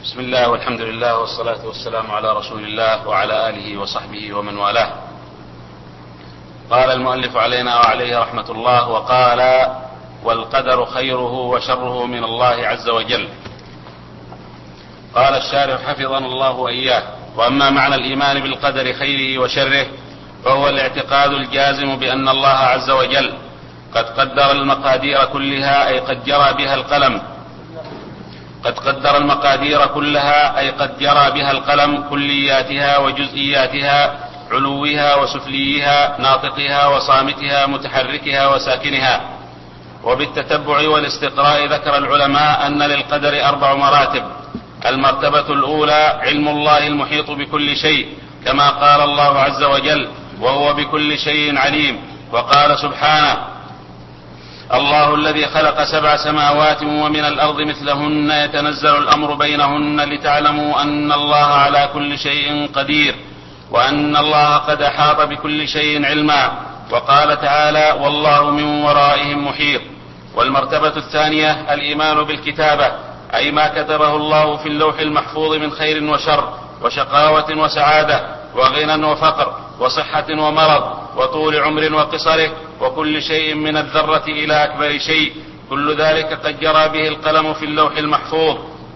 بسم الله والحمد لله والصلاة والسلام على رسول الله وعلى آله وصحبه ومن والاه. قال المؤلف علينا وعليه رحمة الله وقال: والقدر خيره وشره من الله عز وجل. قال الشارح حفظنا الله وإياه: وأما معنى الإيمان بالقدر خيره وشره فهو الاعتقاد الجازم بأن الله عز وجل قد قدر المقادير كلها أي قد جرى بها القلم كلياتها وجزئياتها، علوها وسفليها، ناطقها وصامتها، متحركها وساكنها. وبالتتبع والاستقراء ذكر العلماء أن للقدر 4 مراتب. المرتبة الأولى علم الله المحيط بكل شيء، كما قال الله عز وجل: وهو بكل شيء عليم. وقال سبحانه: الله الذي خلق 7 سماوات ومن الأرض مثلهن يتنزل الأمر بينهن لتعلموا أن الله على كل شيء قدير وأن الله قد أحاط بكل شيء علما. وقال تعالى: والله من ورائهم محيط. والمرتبة الثانية الإيمان بالكتابة، أي ما كتبه الله في اللوح المحفوظ من خير وشر وشقاوة وسعادة وغنى وفقر وصحة ومرض وطول عمر وقصره وكل شيء من الذرة إلى أكبر شيء، كل ذلك قد جرى به القلم في اللوح المحفوظ،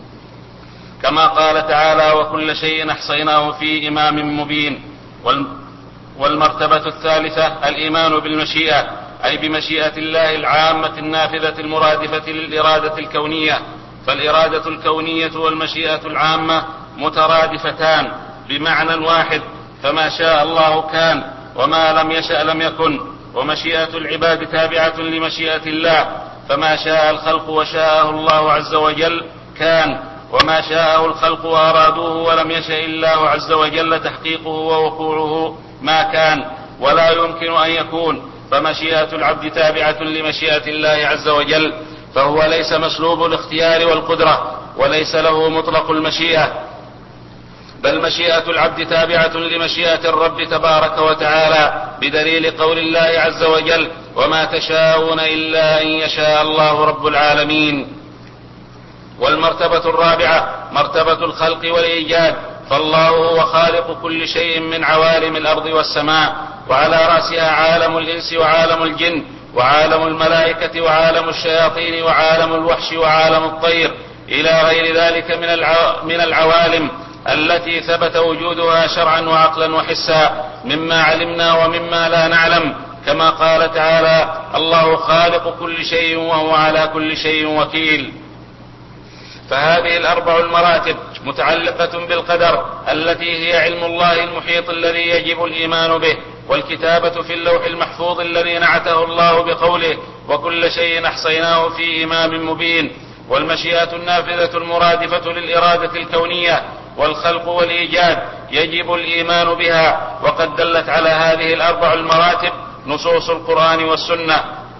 كما قال تعالى: وكل شيء أحصيناه في إمام مبين. والمرتبة الثالثة الإيمان بالمشيئة، أي بمشيئة الله العامة النافذة المرادفة للإرادة الكونية. فالإرادة الكونية والمشيئة العامة مترادفتان بمعنى واحد، فما شاء الله كان وما لم يشأ لم يكن. ومشيئة العباد تابعة لمشيئة الله، فما شاء الخلق وشاءه الله عز وجل كان، وما شاءه الخلق وأرادوه ولم يشأ الله عز وجل تحقيقه ووقوعه ما كان ولا يمكن أن يكون. فمشيئة العبد تابعة لمشيئة الله عز وجل، فهو ليس مسلوب الاختيار والقدرة وليس له مطلق المشيئة، بل مشيئة العبد تابعة لمشيئة الرب تبارك وتعالى، بدليل قول الله عز وجل: وما تشاءون إلا أن يشاء الله رب العالمين. والمرتبة الرابعة مرتبة الخلق والإيجاد، فالله هو خالق كل شيء من عوالم الأرض والسماء، وعلى رأسها عالم الإنس وعالم الجن وعالم الملائكة وعالم الشياطين وعالم الوحش وعالم الطير إلى غير ذلك من العوالم التي ثبت وجودها شرعا وعقلا وحسا، مما علمنا ومما لا نعلم، كما قال تعالى: الله خالق كل شيء وهو على كل شيء وكيل. فهذه 4 المراتب متعلقة بالقدر، التي هي علم الله المحيط الذي يجب الإيمان به، والكتابة في اللوح المحفوظ الذي نعته الله بقوله: وكل شيء أحصيناه في إمام مبين، والمشيئة النافذة المرادفة للإرادة الكونية، والخلق والإيجاد يجب الإيمان بها. وقد دلت على هذه 4 المراتب نصوص القرآن والسنة.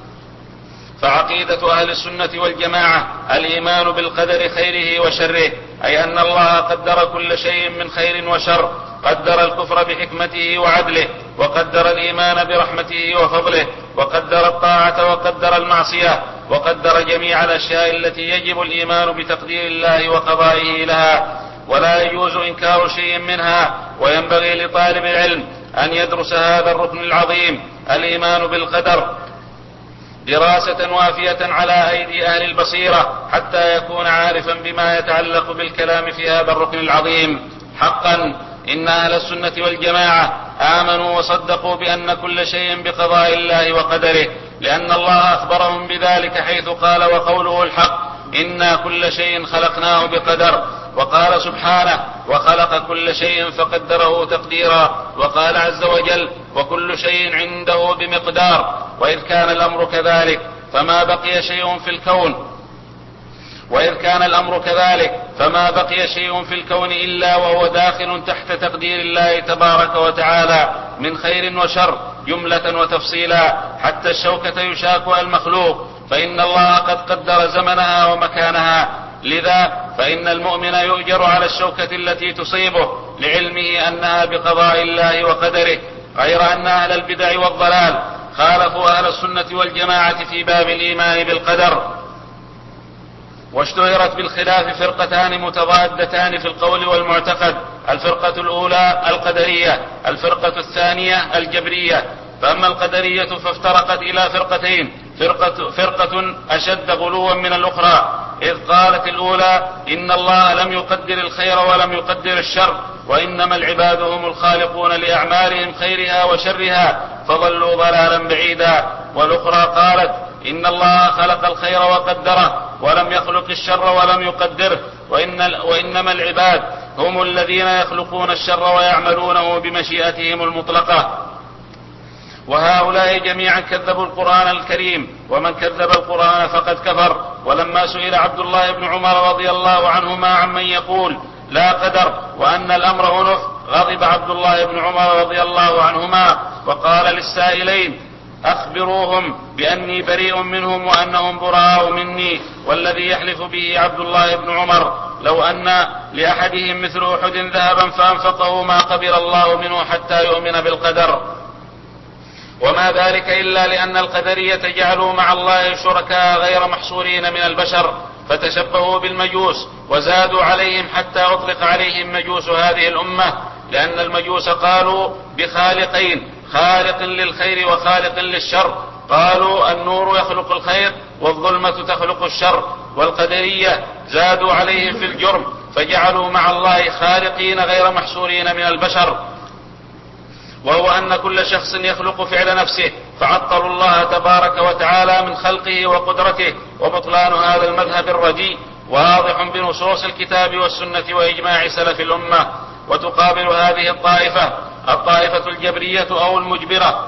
فعقيدة أهل السنة والجماعة الإيمان بالقدر خيره وشره، أي أن الله قدر كل شيء من خير وشر، قدر الكفر بحكمته وعدله، وقدر الإيمان برحمته وفضله، وقدر الطاعة وقدر المعصية، وقدر جميع الأشياء التي يجب الإيمان بتقدير الله وقضائه لها، ولا يجوز إنكار شيء منها. وينبغي لطالب العلم أن يدرس هذا الركن العظيم الإيمان بالقدر دراسة وافية على أيدي أهل البصيرة، حتى يكون عارفا بما يتعلق بالكلام في هذا الركن العظيم. حقا إن أهل السنة والجماعة آمنوا وصدقوا بأن كل شيء بقضاء الله وقدره، لأن الله أخبرهم بذلك حيث قال: وقوله الحق: إنا كل شيء خلقناه بقدر. وقال سبحانه: وخلق كل شيء فقدره تقديرا. وقال عز وجل: وكل شيء عنده بمقدار. وإذ كان الأمر كذلك فما بقي شيء في الكون إلا وهو داخل تحت تقدير الله تبارك وتعالى من خير وشر جملة وتفصيلا، حتى الشوكة يشاكها المخلوق، فإن الله قد قدر زمنها ومكانها. لذا فإن المؤمن يؤجر على الشوكة التي تصيبه لعلمه أنها بقضاء الله وقدره، غير أن أهل البدع والضلال خالفوا أهل السنة والجماعة في باب الإيمان بالقدر، واشتهرت بالخلاف فرقتان متضادتان في القول والمعتقد: الفرقة الأولى القدرية، الفرقة الثانية الجبرية. فأما القدرية فافترقت إلى فرقتين: فرقة أشد غلوا من الأخرى، إذ قالت الأولى إن الله لم يقدر الخير ولم يقدر الشر، وإنما العباد هم الخالقون لأعمالهم خيرها وشرها، فضلوا ضلالا بعيدا. والأخرى قالت إن الله خلق الخير وقدره ولم يخلق الشر ولم يقدره، وإنما العباد هم الذين يخلقون الشر ويعملونه بمشيئتهم المطلقة. وهؤلاء جميعا كذبوا القرآن الكريم، ومن كذب القرآن فقد كفر. ولما سئل عبد الله بن عمر رضي الله عنهما عمن يقول لا قدر وأن الأمر أنف، غضب عبد الله بن عمر رضي الله عنهما وقال للسائلين: أخبروهم بأني بريء منهم وأنهم براء مني، والذي يحلف به عبد الله بن عمر لو أن لأحدهم مثل أحد ذهبا فأنفقه ما قبل الله منه حتى يؤمن بالقدر. وما ذلك إلا لأن القدرية جعلوا مع الله شركاء غير محصورين من البشر، فتشبهوا بالمجوس وزادوا عليهم حتى أطلق عليهم مجوس هذه الأمة، لأن المجوس قالوا بخالقين: خالق للخير وخالق للشر. قالوا النور يخلق الخير والظلمة تخلق الشر. والقدرية زادوا عليهم في الجرم، فجعلوا مع الله خالقين غير محصورين من البشر، وهو أن كل شخص يخلق فعل نفسه، فعطلوا الله تبارك وتعالى من خلقه وقدرته. وبطلان هذا المذهب الرديء واضح بنصوص الكتاب والسنة وإجماع سلف الأمة. وتقابل هذه الطائفة الجبرية أو المجبرة،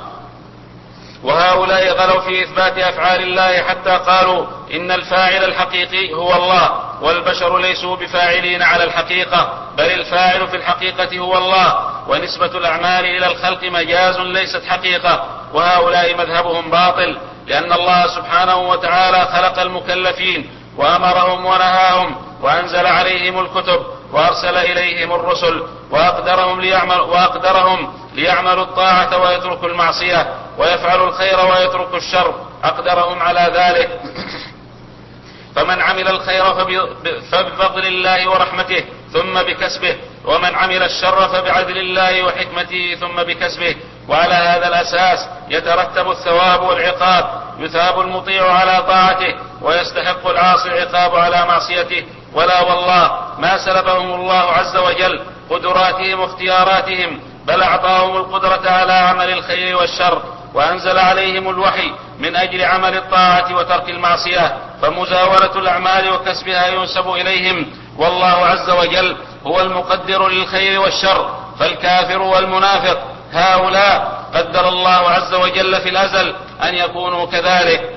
وهؤلاء غلوا في إثبات أفعال الله حتى قالوا إن الفاعل الحقيقي هو الله، والبشر ليسوا بفاعلين على الحقيقة، بل الفاعل في الحقيقة هو الله، ونسبة الأعمال إلى الخلق مجاز ليست حقيقة. وهؤلاء مذهبهم باطل، لأن الله سبحانه وتعالى خلق المكلفين وأمرهم ونهاهم وأنزل عليهم الكتب وأرسل إليهم الرسل، وأقدرهم ليعملوا الطاعة ويتركوا المعصية، ويفعلوا الخير ويتركوا الشر، أقدرهم على ذلك. فمن عمل الخير فبفضل الله ورحمته ثم بكسبه، ومن عمل الشر فبعدل الله وحكمته ثم بكسبه. وعلى هذا الأساس يترتب الثواب والعقاب، يثاب المطيع على طاعته ويستحق العاصي العقاب على معصيته. ولا والله ما سلبهم الله عز وجل قدراتهم واختياراتهم، بل أعطاهم القدرة على عمل الخير والشر، وأنزل عليهم الوحي من أجل عمل الطاعة وترك المعصية، فمزاولة الأعمال وكسبها ينسب إليهم، والله عز وجل هو المقدر للخير والشر. فالكافر والمنافق هؤلاء قدر الله عز وجل في الأزل أن يكونوا كذلك،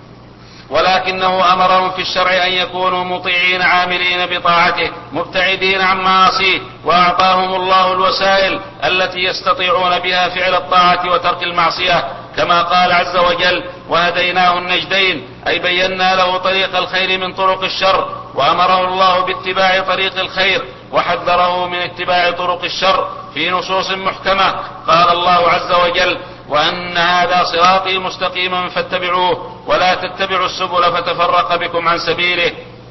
ولكنه أمرهم في الشرع أن يكونوا مطيعين عاملين بطاعته مبتعدين عن معاصيه، وأعطاهم الله الوسائل التي يستطيعون بها فعل الطاعة وترك المعصية، كما قال عز وجل: وهديناه النجدين، أي بينا له طريق الخير من طرق الشر. وأمره الله باتباع طريق الخير وحذره من اتباع طرق الشر في نصوص محكمة. قال الله عز وجل: وأن هذا صراطي مستقيما فاتبعوه ولا تتبعوا السبل فتفرق بكم عن سبيله.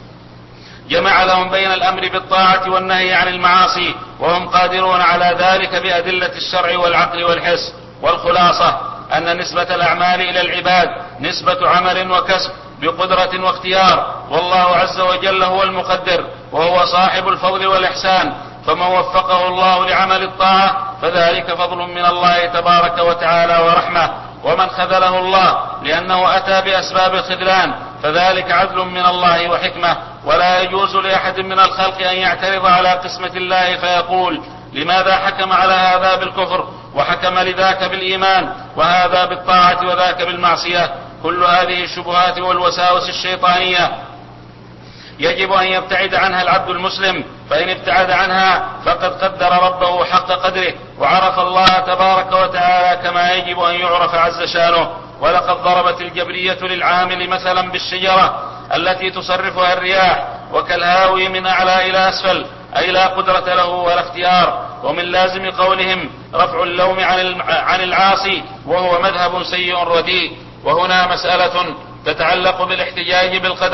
جمع لهم بين الأمر بالطاعة والنهي عن المعاصي، وهم قادرون على ذلك بأدلة الشرع والعقل والحس. والخلاصة أن نسبة الأعمال إلى العباد نسبة عمل وكسب بقدرة واختيار، والله عز وجل هو المقدر وهو صاحب الفضل والإحسان. فمن وفقه الله لعمل الطاعة فذلك فضل من الله تبارك وتعالى ورحمة، ومن خذله الله لأنه أتى بأسباب الخذلان فذلك عدل من الله وحكمة. ولا يجوز لأحد من الخلق أن يعترض على قسمة الله فيقول: لماذا حكم على هذا بالكفر وحكم لذاك بالإيمان، وهذا بالطاعة وذاك بالمعصية؟ كل هذه الشبهات والوساوس الشيطانية يجب أن يبتعد عنها العبد المسلم، فإن ابتعد عنها فقد قدر ربه حق قدره وعرف الله تبارك وتعالى كما يجب أن يعرف عز شانه. ولقد ضربت الجبرية للعامل مثلا بالشجرة التي تصرفها الرياح، وكالهاوي من أعلى إلى أسفل، أي لا قدرة له ولا اختيار. ومن لازم قولهم رفع اللوم عن العاصي، وهو مذهب سيء رديء. وهنا مسألة تتعلق بالاحتجاج بالقدر،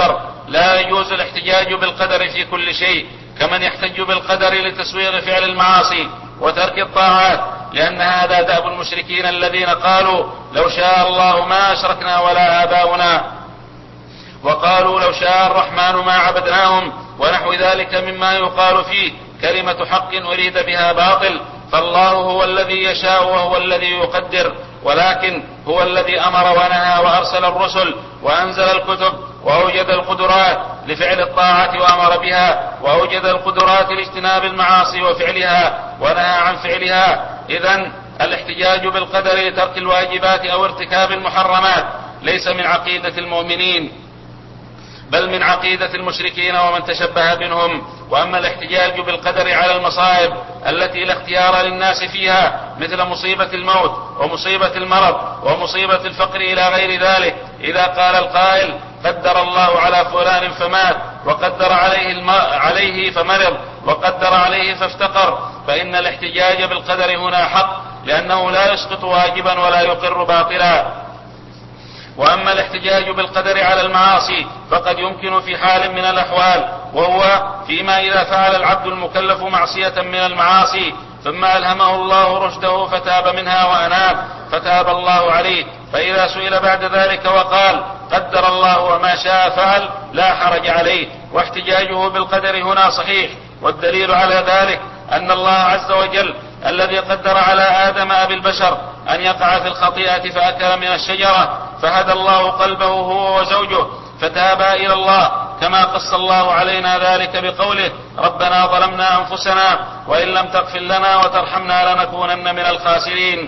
لا يجوز الاحتجاج بالقدر في كل شيء، كمن يحتج بالقدر لتسويغ فعل المعاصي وترك الطاعات، لأن هذا دأب المشركين الذين قالوا لو شاء الله ما أشركنا ولا آباؤنا، وقالوا لو شاء الرحمن ما عبدناهم، ونحو ذلك مما يقال فيه كلمة حق أريد بها باطل. فالله هو الذي يشاء وهو الذي يقدر، ولكن هو الذي أمر ونهى وأرسل الرسل وأنزل الكتب وأوجد القدرات لفعل الطاعة وأمر بها، وأوجد القدرات لاجتناب المعاصي وفعلها ونهى عن فعلها. إذن الاحتجاج بالقدر لترك الواجبات أو ارتكاب المحرمات ليس من عقيدة المؤمنين، بل من عقيدة المشركين ومن تشبه منهم. وأما الاحتجاج بالقدر على المصائب التي لا اختيار للناس فيها، مثل مصيبة الموت ومصيبة المرض ومصيبة الفقر إلى غير ذلك، إذا قال القائل قدر الله على فلان فمات، وقدر عليه فمرض، وقدر عليه فافتقر، فإن الاحتجاج بالقدر هنا حق، لأنه لا يسقط واجبا ولا يقر باطلا. وأما الاحتجاج بالقدر على المعاصي فقد يمكن في حال من الأحوال، وهو فيما إذا فعل العبد المكلف معصية من المعاصي ثم ألهمه الله رشده فتاب منها وأناب فتاب الله عليه، فإذا سئل بعد ذلك وقال قدر الله وما شاء فعل لا حرج عليه، واحتجاجه بالقدر هنا صحيح. والدليل على ذلك أن الله عز وجل الذي قدر على آدم أبي البشر أن يقع في الخطيئة فأكل من الشجرة، فهدى الله قلبه هو وزوجه فتابا إلى الله، كما قص الله علينا ذلك بقوله ربنا ظلمنا أنفسنا وإن لم تغفر لنا وترحمنا لنكونن من الخاسرين.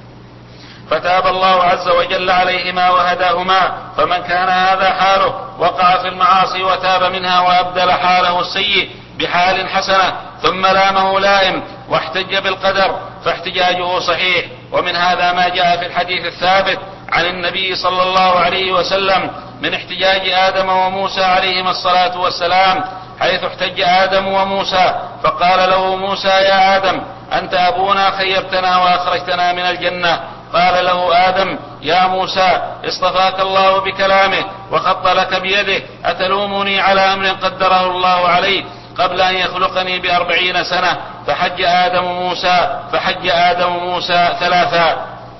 فتاب الله عز وجل عليهما وهداهما. فمن كان هذا حاله وقع في المعاصي وتاب منها وأبدل حاله السيء بحال حسنة ثم لامه لائم واحتج بالقدر فاحتجاجه صحيح. ومن هذا ما جاء في الحديث الثابت عن النبي صلى الله عليه وسلم من احتجاج آدم وموسى عليهما الصلاة والسلام، حيث احتج آدم وموسى فقال له موسى يا آدم أنت أبونا خيبتنا وأخرجتنا من الجنة. قال له آدم يا موسى اصطفاك الله بكلامه وخط لك بيده، أتلومني على أمر قدره الله علي قبل أن يخلقني ب40 سنة؟ فحج آدم موسى 3،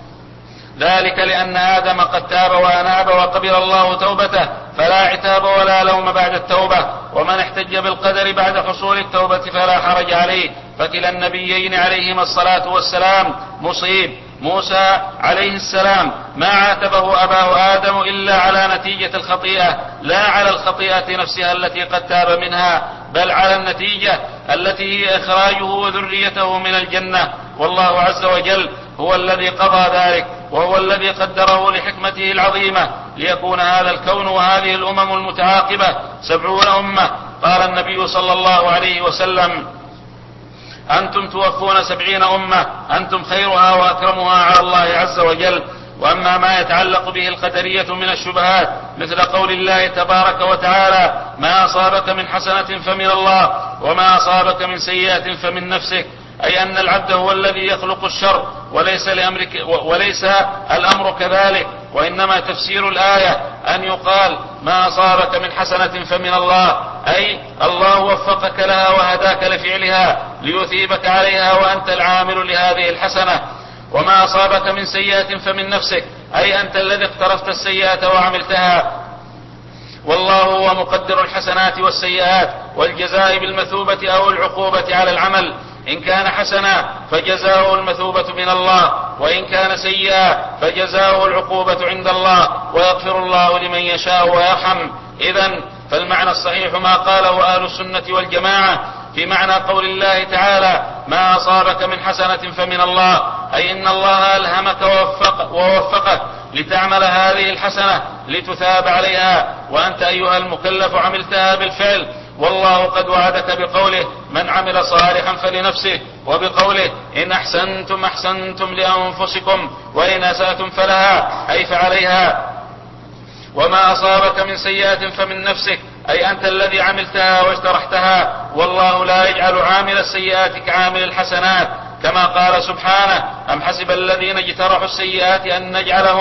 ذلك لأن آدم قد تاب وأناب وقبل الله توبته، فلا عتاب ولا لوم بعد التوبة. ومن احتج بالقدر بعد حصول التوبة فلا حرج عليه، فكلا النبيين عليهما الصلاة والسلام مصيب. موسى عليه السلام ما عاتبه أباه آدم إلا على نتيجة الخطيئة، لا على الخطيئة نفسها التي قد تاب منها، بل على النتيجة التي هي إخراجه وذريته من الجنة. والله عز وجل هو الذي قضى ذلك، وهو الذي قدره لحكمته العظيمة ليكون هذا الكون وهذه الأمم المتعاقبة 70 أمة. قال النبي صلى الله عليه وسلم أنتم توفون 70 أمة أنتم خيرها وأكرمها على الله عز وجل. وأما ما يتعلق به القدرية من الشبهات مثل قول الله تبارك وتعالى ما أصابك من حسنة فمن الله وما أصابك من سيئة فمن نفسك، أي أن العبد هو الذي يخلق الشر وليس الأمر كذلك، وإنما تفسير الآية أن يقال ما أصابك من حسنة فمن الله، أي الله وفقك لها وهداك لفعلها ليثيبك عليها وأنت العامل لهذه الحسنة. وما أصابك من سيئة فمن نفسك، أي أنت الذي اقترفت السيئة وعملتها. والله هو مقدر الحسنات والسيئات والجزاء بالمثوبة أو العقوبة على العمل، إن كان حسنا فجزاؤه المثوبة من الله، وإن كان سيئا فجزاؤه العقوبة عند الله، ويغفر الله لمن يشاء ويرحم. إذن فالمعنى الصحيح ما قاله أهل السنة والجماعة في معنى قول الله تعالى ما أصابك من حسنة فمن الله، أي إن الله ألهمك ووفقك لتعمل هذه الحسنة لتثاب عليها، وأنت أيها المكلف عملتها بالفعل. والله قد وعدك بقوله من عمل صالحا فلنفسه، وبقوله إن أحسنتم أحسنتم لأنفسكم وإن أسأتم فلها، أي فعليها. وما أصابك من سيئة فمن نفسك، أي أنت الذي عملتها واجترحتها، والله لا يجعل عامل السيئات كعامل الحسنات، كما قال سبحانه أم حسب الذين اجترحوا السيئات أن نجعلهم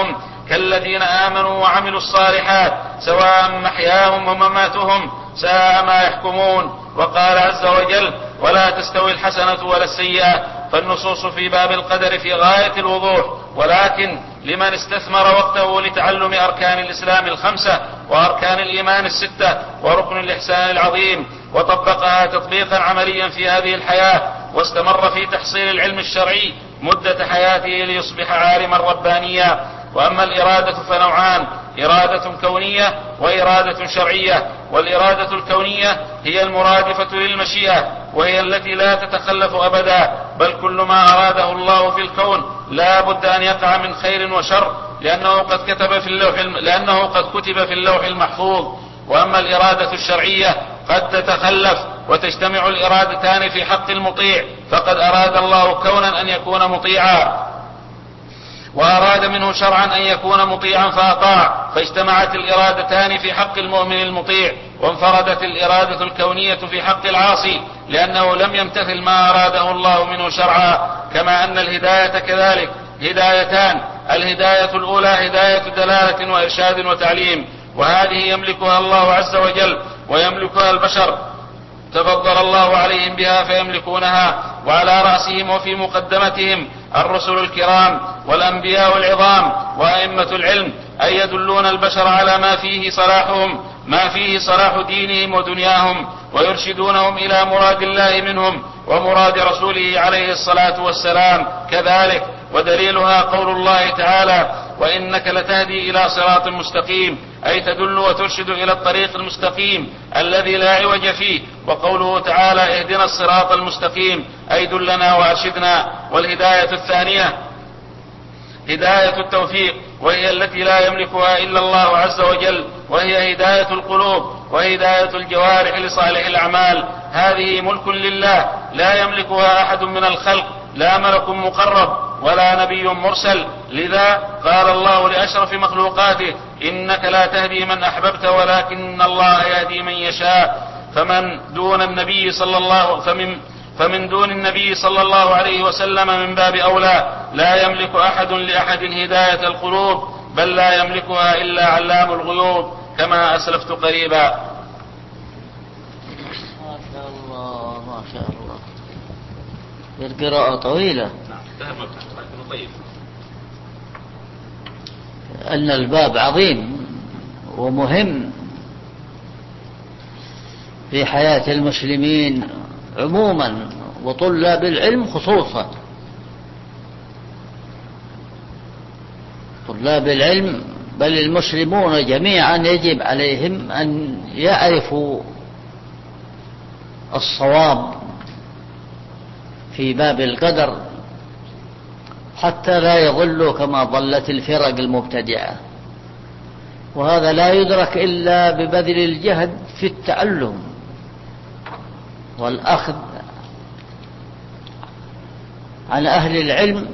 كالذين آمنوا وعملوا الصالحات سواء محياهم ومماتهم ساء ما يحكمون. وقال عز وجل: ولا تستوي الحسنة ولا السيئة. فالنصوص في باب القدر في غاية الوضوح، ولكن لمن استثمر وقته لتعلم أركان الإسلام الخمسة وأركان الإيمان الستة وركن الإحسان العظيم وطبقها تطبيقا عمليا في هذه الحياة واستمر في تحصيل العلم الشرعي مدة حياته ليصبح عالما ربانيا. وأما الإرادة فنوعان: إرادة كونية وإرادة شرعية. والإرادة الكونية هي المرادفة للمشيئة، وهي التي لا تتخلف أبدا، بل كل ما أراده الله في الكون لا بد أن يقع من خير وشر، لأنه قد كتب في اللوح المحفوظ. وأما الإرادة الشرعية قد تتخلف وتجتمع الإرادتان في حق المطيع، فقد أراد الله كونا أن يكون مطيعا، وأراد منه شرعا أن يكون مطيعا فأطاع، فاجتمعت الإرادتان في حق المؤمن المطيع، وانفردت الإرادة الكونية في حق العاصي، لأنه لم يمتثل ما أراده الله منه شرعا. كما أن الهداية كذلك هدايتان: الهداية الأولى هداية دلالة وإرشاد وتعليم، وهذه يملكها الله عز وجل ويملكها البشر، تفضل الله عليهم بها فيملكونها، وعلى رأسهم وفي مقدمتهم الرسل الكرام والأنبياء العظام وأئمة العلم، أي يدلون البشر على ما فيه صلاحهم، ما فيه صلاح دينهم ودنياهم، ويرشدونهم إلى مراد الله منهم ومراد رسوله عليه الصلاة والسلام كذلك. ودليلها قول الله تعالى: وإنك لتهدي إلى صراط مستقيم، أي تدل وترشد إلى الطريق المستقيم الذي لا عوج فيه. وقوله تعالى: اهدنا الصراط المستقيم، أي دلنا وأرشدنا. والهداية الثانية هداية التوفيق، وهي التي لا يملكها إلا الله عز وجل، وهي هداية القلوب وهداية الجوارح لصالح الأعمال. هذه ملك لله لا يملكها أحد من الخلق، لا ملك مقرب ولا نبي مرسل. لذا قال الله لأشرف مخلوقاته: إنك لا تهدي من أحببت ولكن الله يهدي من يشاء. فمن دون النبي صلى الله عليه وسلم من باب أولى. لا يملك أحد لأحد هداية القلوب، بل لا يملكها إلا علام الغيوب، كما أسلفت قريبا. ما شاء الله ما شاء الله. القراءة طويلة. أن الباب عظيم ومهم في حياة المسلمين عموما وطلاب العلم خصوصا. طلاب العلم بل المسلمون جميعا يجب عليهم أن يعرفوا الصواب في باب القدر حتى لا يضلوا كما ضلت الفرق المبتدعة. وهذا لا يدرك إلا ببذل الجهد في التعلم والأخذ عن أهل العلم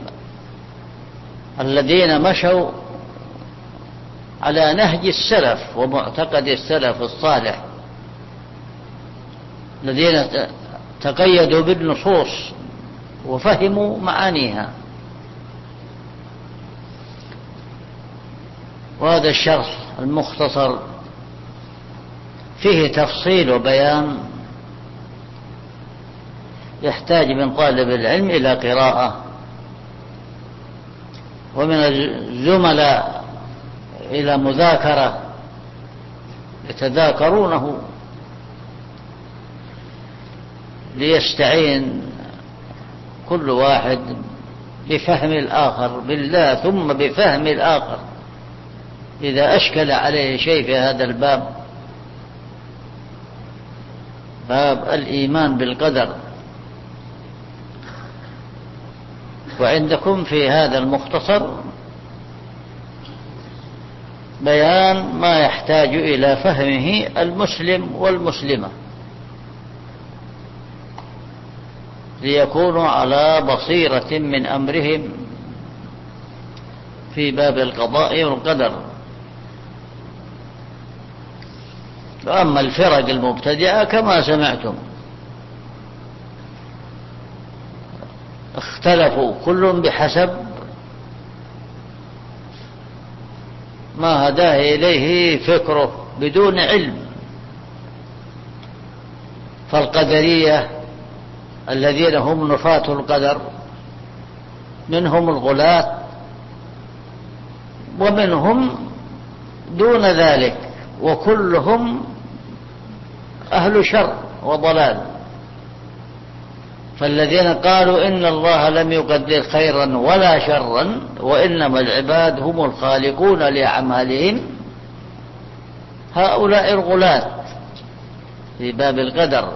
الذين مشوا على نهج السلف ومعتقد السلف الصالح، الذين تقيدوا بالنصوص وفهموا معانيها. وهذا الشرح المختصر فيه تفصيل وبيان يحتاج من طالب العلم إلى قراءة، ومن الزملاء إلى مذاكرة يتذاكرونه ليستعين كل واحد بفهم الآخر بالله ثم بفهم الآخر. إذا أشكل عليه شيء في هذا الباب، باب الإيمان بالقدر، وعندكم في هذا المختصر بيان ما يحتاج إلى فهمه المسلم والمسلمة ليكونوا على بصيرة من أمرهم في باب القضاء والقدر. وأما الفرق المبتدعة كما سمعتم اختلفوا كل بحسب ما هداه إليه فكره بدون علم. فالقدرية الذين هم نفاة القدر منهم الغلاة ومنهم دون ذلك، وكلهم أهل شر وضلال. فالذين قالوا إن الله لم يقدر خيرا ولا شرا وإنما العباد هم الخالقون لأعمالهم، هؤلاء الغلاة في باب القدر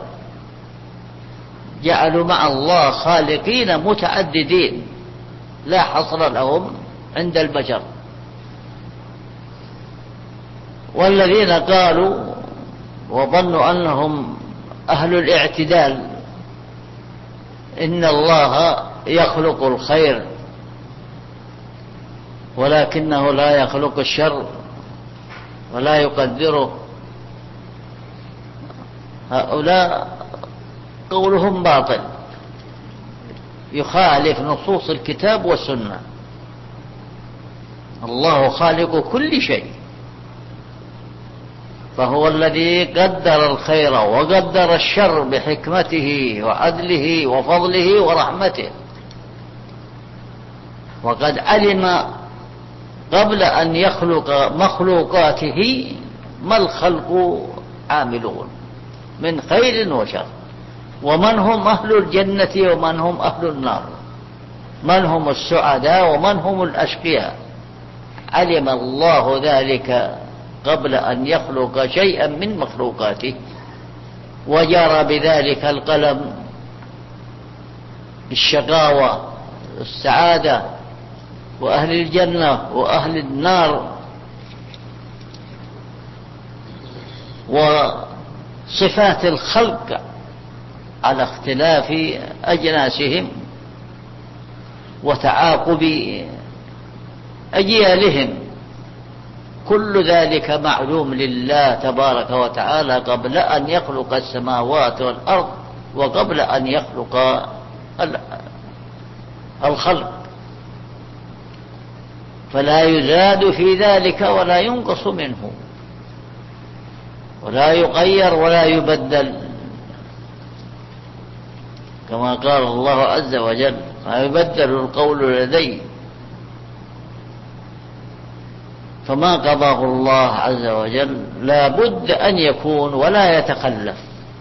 جعلوا مع الله خالقين متعددين لا حصر لهم عند البشر. والذين قالوا وظنوا أنهم أهل الاعتدال إن الله يخلق الخير ولكنه لا يخلق الشر ولا يقدره، هؤلاء قولهم باطل يخالف نصوص الكتاب والسنة. الله خالق كل شيء، فهو الذي قدر الخير وقدر الشر بحكمته وعدله وفضله ورحمته، وقد علم قبل أن يخلق مخلوقاته ما الخلق عاملون من خير وشر، ومن هم أهل الجنة ومن هم أهل النار، من هم السعداء ومن هم الأشقياء. علم الله ذلك قبل أن يخلق شيئا من مخلوقاته، وجرى بذلك القلم الشقاوة السعادة وأهل الجنة وأهل النار، وصفات الخلق على اختلاف أجناسهم وتعاقب أجيالهم. كل ذلك معلوم لله تبارك وتعالى قبل أن يخلق السماوات والأرض وقبل أن يخلق الخلق، فلا يزاد في ذلك ولا ينقص منه ولا يغير ولا يبدل، كما قال الله عز وجل: ما يبدل القول لدي. فما قضاه الله عز وجل لا بد أن يكون ولا يتخلف.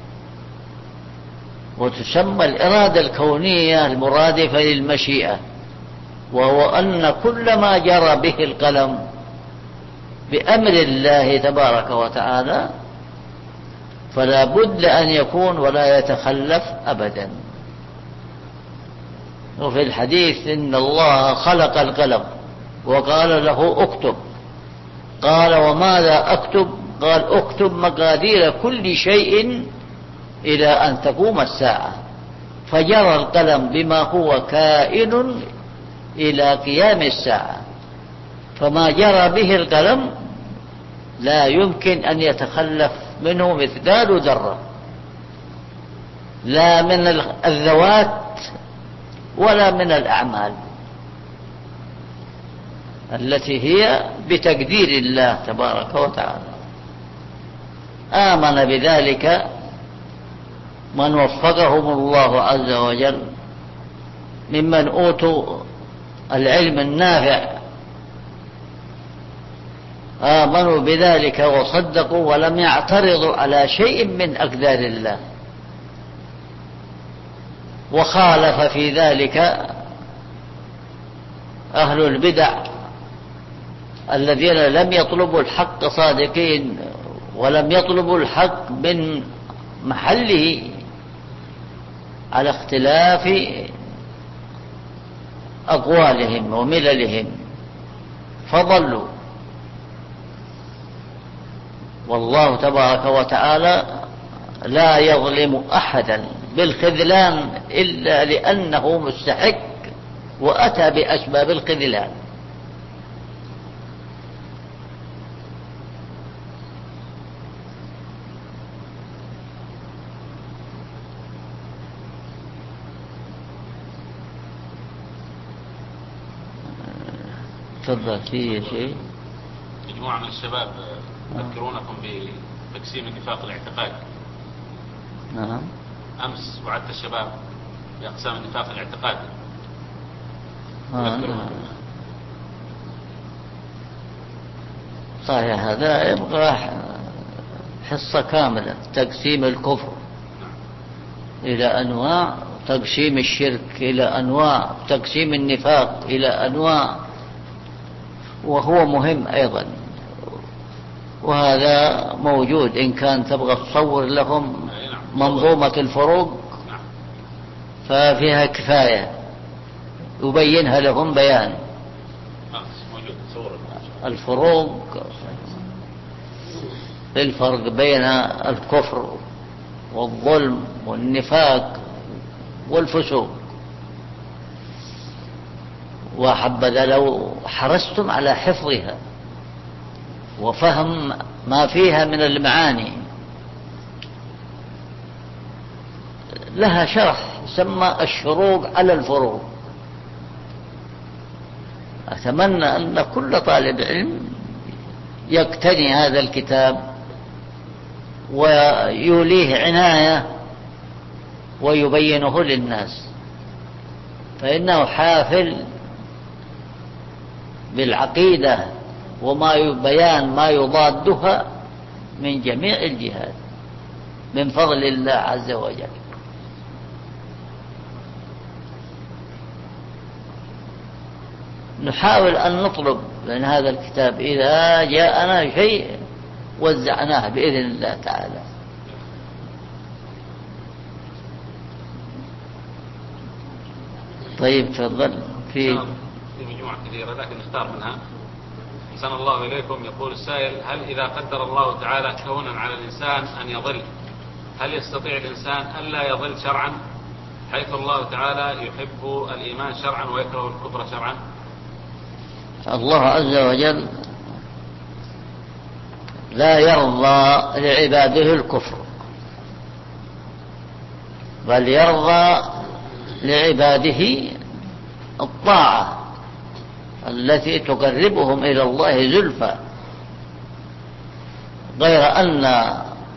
وتسمى الإرادة الكونية المرادفة للمشيئة، وهو أن كل ما جرى به القلم بأمر الله تبارك وتعالى فلا بد أن يكون ولا يتخلف أبدا. وفي الحديث إن الله خلق القلم وقال له اكتب، قال وماذا أكتب؟ قال اكتب مقادير كل شيء إلى أن تقوم الساعة. فجرى القلم بما هو كائن إلى قيام الساعة، فما جرى به القلم لا يمكن أن يتخلف منه مثقال ذرة، لا من الذوات ولا من الأعمال التي هي بتقدير الله تبارك وتعالى. آمن بذلك من وفقهم الله عز وجل ممن أوتوا العلم النافع، آمنوا بذلك وصدقوا ولم يعترضوا على شيء من أقدار الله. وخالف في ذلك أهل البدع الذين لم يطلبوا الحق صادقين ولم يطلبوا الحق من محله على اختلاف أقوالهم ومللهم فضلوا. والله تبارك وتعالى لا يظلم أحدا بالخذلان إلا لأنه مستحق وأتى بأسباب الخذلان. تفضل فيه شيء. مجموعة من الشباب يذكرونكم بتقسيم النفاق الاعتقادي. نعم. أمس وعدت الشباب بأقسام النفاق الاعتقادي. صحيح، هذا يبقى حصة كاملة، تقسيم الكفر إلى أنواع، تقسيم الشرك إلى أنواع، تقسيم النفاق إلى أنواع، وهو مهم أيضا. وهذا موجود، إن كان تبغى تصور لهم منظومة الفروق ففيها كفاية يبينها لهم بيان. الفروق، الفرق بين الكفر والظلم والنفاق والفسوق. وحبذا لو حرصتم على حفظها وفهم ما فيها من المعاني. لها شرح يسمى الشروق على الفروق. أتمنى أن كل طالب علم يقتني هذا الكتاب ويوليه عناية ويبينه للناس، فإنه حافل بالعقيدة بيان ما يضادها من جميع الجهات من فضل الله عز وجل. نحاول أن نطلب من هذا الكتاب إذا جاءنا شيء وزعناه بإذن الله تعالى. طيب تفضل. في مجموعة كثيرة لكن نختار منها. أحسن الله إليكم. يقول السائل: هل إذا قدر الله تعالى كونا على الإنسان أن يضل، هل يستطيع الإنسان ألا يضل شرعا، حيث الله تعالى يحب الإيمان شرعا ويكره الكفر شرعا؟ الله عز وجل لا يرضى لعباده الكفر، بل يرضى لعباده الطاعة التي تقربهم إلى الله زلفى. غير أن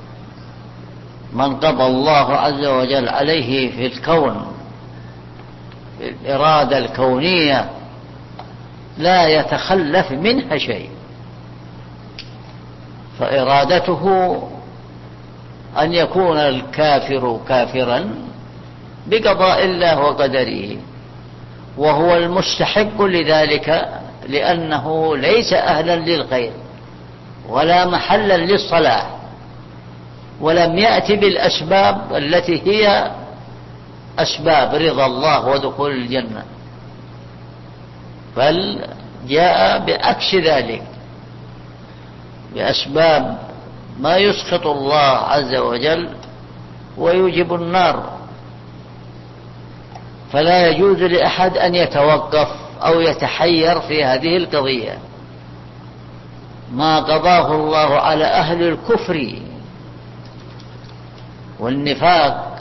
من قضى الله عز وجل عليه في الكون الإرادة الكونية لا يتخلف منها شيء، فإرادته أن يكون الكافر كافرا بقضاء الله وقدره، وهو المستحق لذلك لأنه ليس أهلا للخير ولا محلا للصلاح، ولم يأتي بالأسباب التي هي أسباب رضا الله ودخول الجنة، بل جاء بعكس ذلك بأسباب ما يسخط الله عز وجل ويوجب النار. فلا يجوز لأحد أن يتوقف أو يتحير في هذه القضية. ما قضاه الله على أهل الكفر والنفاق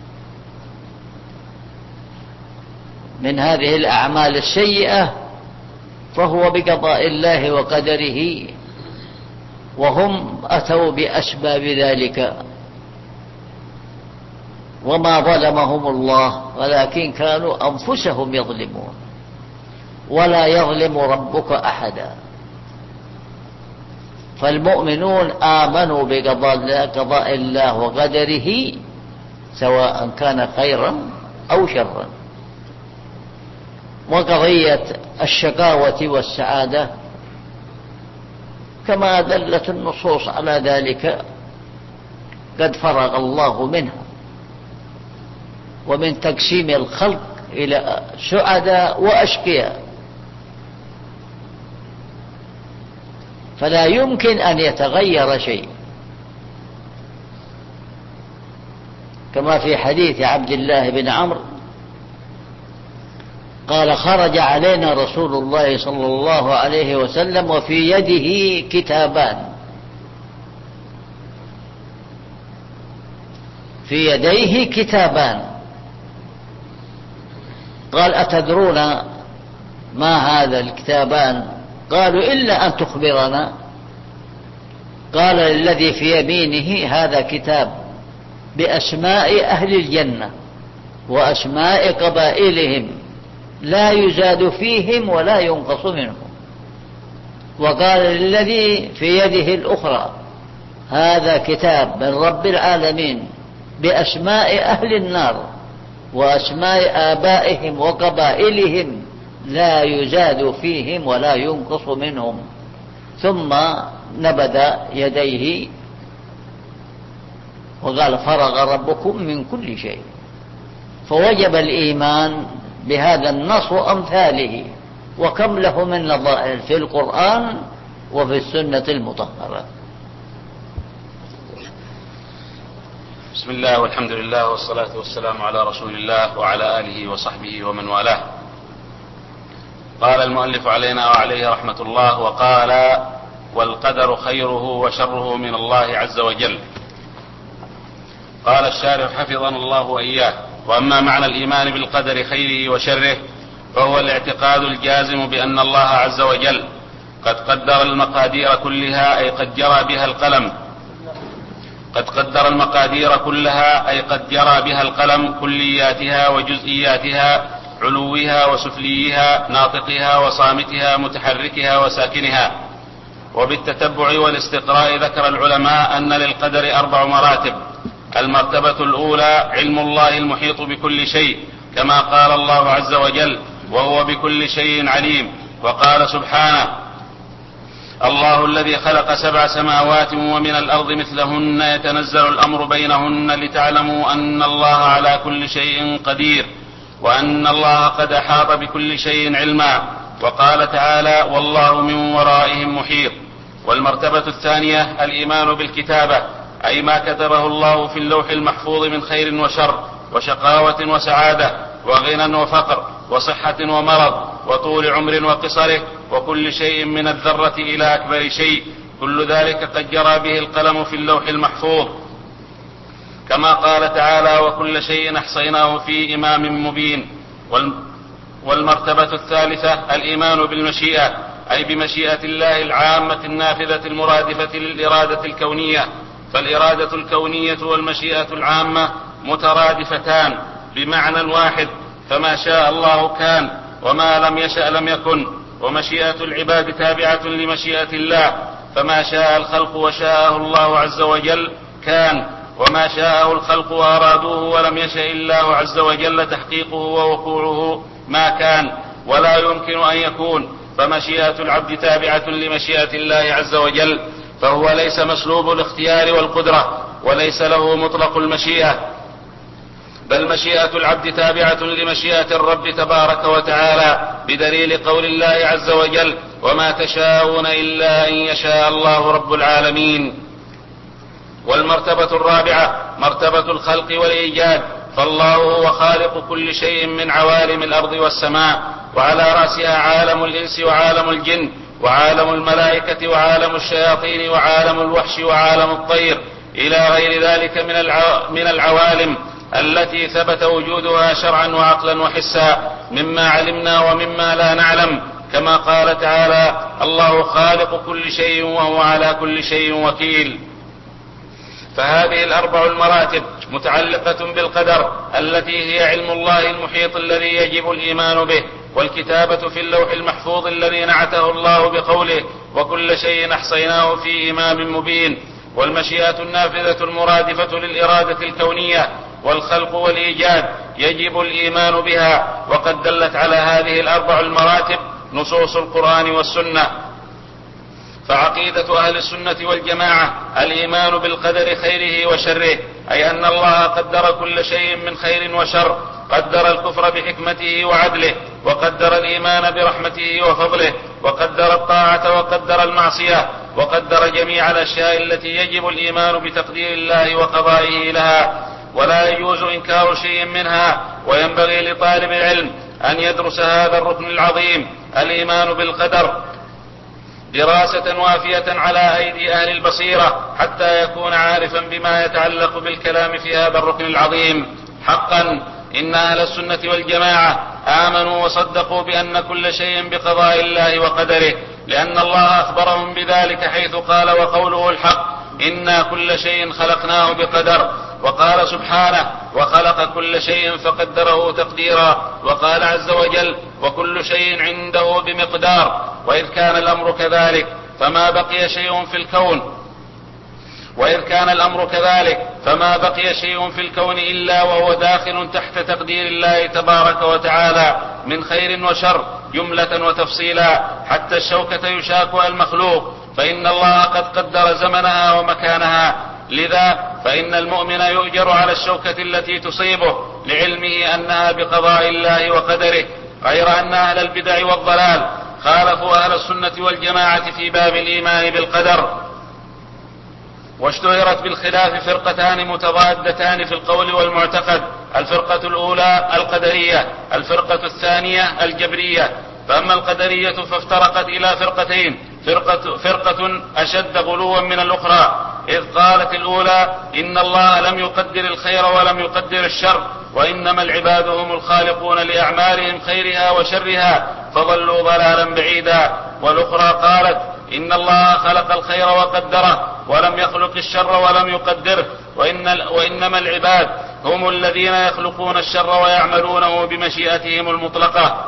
من هذه الأعمال السيئة فهو بقضاء الله وقدره، وهم أتوا بأسباب ذلك، وما ظلمهم الله ولكن كانوا أنفسهم يظلمون، ولا يظلم ربك أحدا. فالمؤمنون آمنوا بقضاء الله وقدره سواء كان خيرا أو شرا. وقضية الشقاوة والسعادة كما دلت النصوص على ذلك قد فرغ الله منها، ومن تقسيم الخلق إلى سعداء وأشقياء، فلا يمكن أن يتغير شيء، كما في حديث عبد الله بن عمرو قال: خرج علينا رسول الله صلى الله عليه وسلم وفي يده كتابان، في يديه كتابان. قال: أتدرون ما هذا الكتابان؟ قالوا: إلا أن تخبرنا. قال للذي في يمينه هذا كتاب بأسماء أهل الجنة وأسماء قبائلهم لا يزاد فيهم ولا ينقص منهم. وقال للذي في يده الأخرى هذا كتاب من رب العالمين بأسماء أهل النار وأسماء آبائهم وقبائلهم لا يزاد فيهم ولا ينقص منهم. ثم نبذ يديه وقال فرغ ربكم من كل شيء. فوجب الإيمان بهذا النص وأمثاله، وكم له من نظائر في القرآن وفي السنة المطهرة. بسم الله والحمد لله والصلاة والسلام على رسول الله وعلى آله وصحبه ومن والاه. قال المؤلف علينا وعليه رحمة الله: وقال: والقدر خيره وشره من الله عز وجل. قال الشارح حفظنا الله وإياه: وأما معنى الإيمان بالقدر خيره وشره فهو الاعتقاد الجازم بأن الله عز وجل قد قدر المقادير كلها، أي قد جرى بها القلم، قد قدر المقادير كلها أي قد جرى بها القلم، كلياتها وجزئياتها، علوها وسفليها، ناطقها وصامتها، متحركها وساكنها. وبالتتبع والاستقراء ذكر العلماء أن للقدر 4 مراتب. المرتبة الأولى علم الله المحيط بكل شيء، كما قال الله عز وجل: وهو بكل شيء عليم. وقال سبحانه: الله الذي خلق 7 سماوات ومن الأرض مثلهن يتنزل الأمر بينهن لتعلموا أن الله على كل شيء قدير وأن الله قد أحاط بكل شيء علما. وقال تعالى: والله من ورائهم محيط. والمرتبة الثانية الإيمان بالكتابة، أي ما كتبه الله في اللوح المحفوظ من خير وشر وشقاوة وسعادة وغنى وفقر وصحة ومرض وطول عمر وقصره وكل شيء من الذرة إلى أكبر شيء، كل ذلك قد جرى به القلم في اللوح المحفوظ، كما قال تعالى: وكل شيء أحصيناه في إمام مبين. والمرتبة الثالثة الإيمان بالمشيئة، أي بمشيئة الله العامة النافذة المرادفة للإرادة الكونية. فالإرادة الكونية والمشيئة العامة مترادفتان بمعنى واحد، فما شاء الله كان وما لم يشأ لم يكن. ومشيئة العباد تابعة لمشيئة الله، فما شاء الخلق وشاءه الله عز وجل كان، وما شاءه الخلق وأرادوه ولم يشأ الله عز وجل تحقيقه ووقوعه ما كان ولا يمكن أن يكون. فمشيئة العبد تابعة لمشيئة الله عز وجل، فهو ليس مسلوب الاختيار والقدرة وليس له مطلق المشيئة، بل مشيئة العبد تابعة لمشيئة الرب تبارك وتعالى، بدليل قول الله عز وجل: وما تشاءون إلا أن يشاء الله رب العالمين. والمرتبة الرابعة مرتبة الخلق والإيجاد، فالله هو خالق كل شيء من عوالم الأرض والسماء، وعلى رأسها عالم الإنس وعالم الجن وعالم الملائكة وعالم الشياطين وعالم الوحش وعالم الطير إلى غير ذلك من العوالم التي ثبت وجودها شرعا وعقلا وحسا، مما علمنا ومما لا نعلم، كما قال تعالى: الله خالق كل شيء وهو على كل شيء وكيل. فهذه 4 المراتب متعلقة بالقدر، التي هي علم الله المحيط الذي يجب الإيمان به، والكتابة في اللوح المحفوظ الذي نعته الله بقوله: وكل شيء أحصيناه في إمام مبين، والمشيئة النافذة المرادفة للإرادة الكونية، والخلق والإيجاد يجب الإيمان بها. وقد دلت على هذه 4 المراتب نصوص القرآن والسنة. فعقيدة أهل السنة والجماعة الإيمان بالقدر خيره وشره، أي أن الله قدر كل شيء من خير وشر، قدر الكفر بحكمته وعدله، وقدر الإيمان برحمته وفضله، وقدر الطاعة وقدر المعصية، وقدر جميع الأشياء التي يجب الإيمان بتقدير الله وقضائه لها، ولا يجوز إنكار شيء منها. وينبغي لطالب العلم أن يدرس هذا الركن العظيم الإيمان بالقدر دراسة وافية على أيدي أهل البصيرة، حتى يكون عارفا بما يتعلق بالكلام في هذا الركن العظيم. حقا إن أهل السنة والجماعة آمنوا وصدقوا بأن كل شيء بقضاء الله وقدره، لأن الله أخبرهم بذلك حيث قال وقوله الحق إنا كل شيء خلقناه بقدر. وقال سبحانه وخلق كل شيء فقدره تقديرا. وقال عز وجل وكل شيء عنده بمقدار. وإذ كان الأمر كذلك فما بقي شيء في الكون إلا وهو داخل تحت تقدير الله تبارك وتعالى من خير وشر جملة وتفصيلا حتى الشوكة يشاكها المخلوق، فإن الله قد قدر زمنها ومكانها. لذا فإن المؤمن يؤجر على الشوكة التي تصيبه لعلمه أنها بقضاء الله وقدره، غير أن أهل البدع والضلال خالفوا أهل السنة والجماعة في باب الإيمان بالقدر، واشتهرت بالخلاف فرقتان متضادتان في القول والمعتقد: الفرقة الأولى القدرية، الفرقة الثانية الجبرية. فأما القدرية فافترقت إلى فرقتين: فرقة أشد غلوا من الأخرى، إذ قالت الأولى إن الله لم يقدر الخير ولم يقدر الشر، وإنما العباد هم الخالقون لأعمالهم خيرها وشرها فضلوا ضلالا بعيدا. والأخرى قالت إن الله خلق الخير وقدره ولم يخلق الشر ولم يقدره، وإنما العباد هم الذين يخلقون الشر ويعملونه بمشيئتهم المطلقة.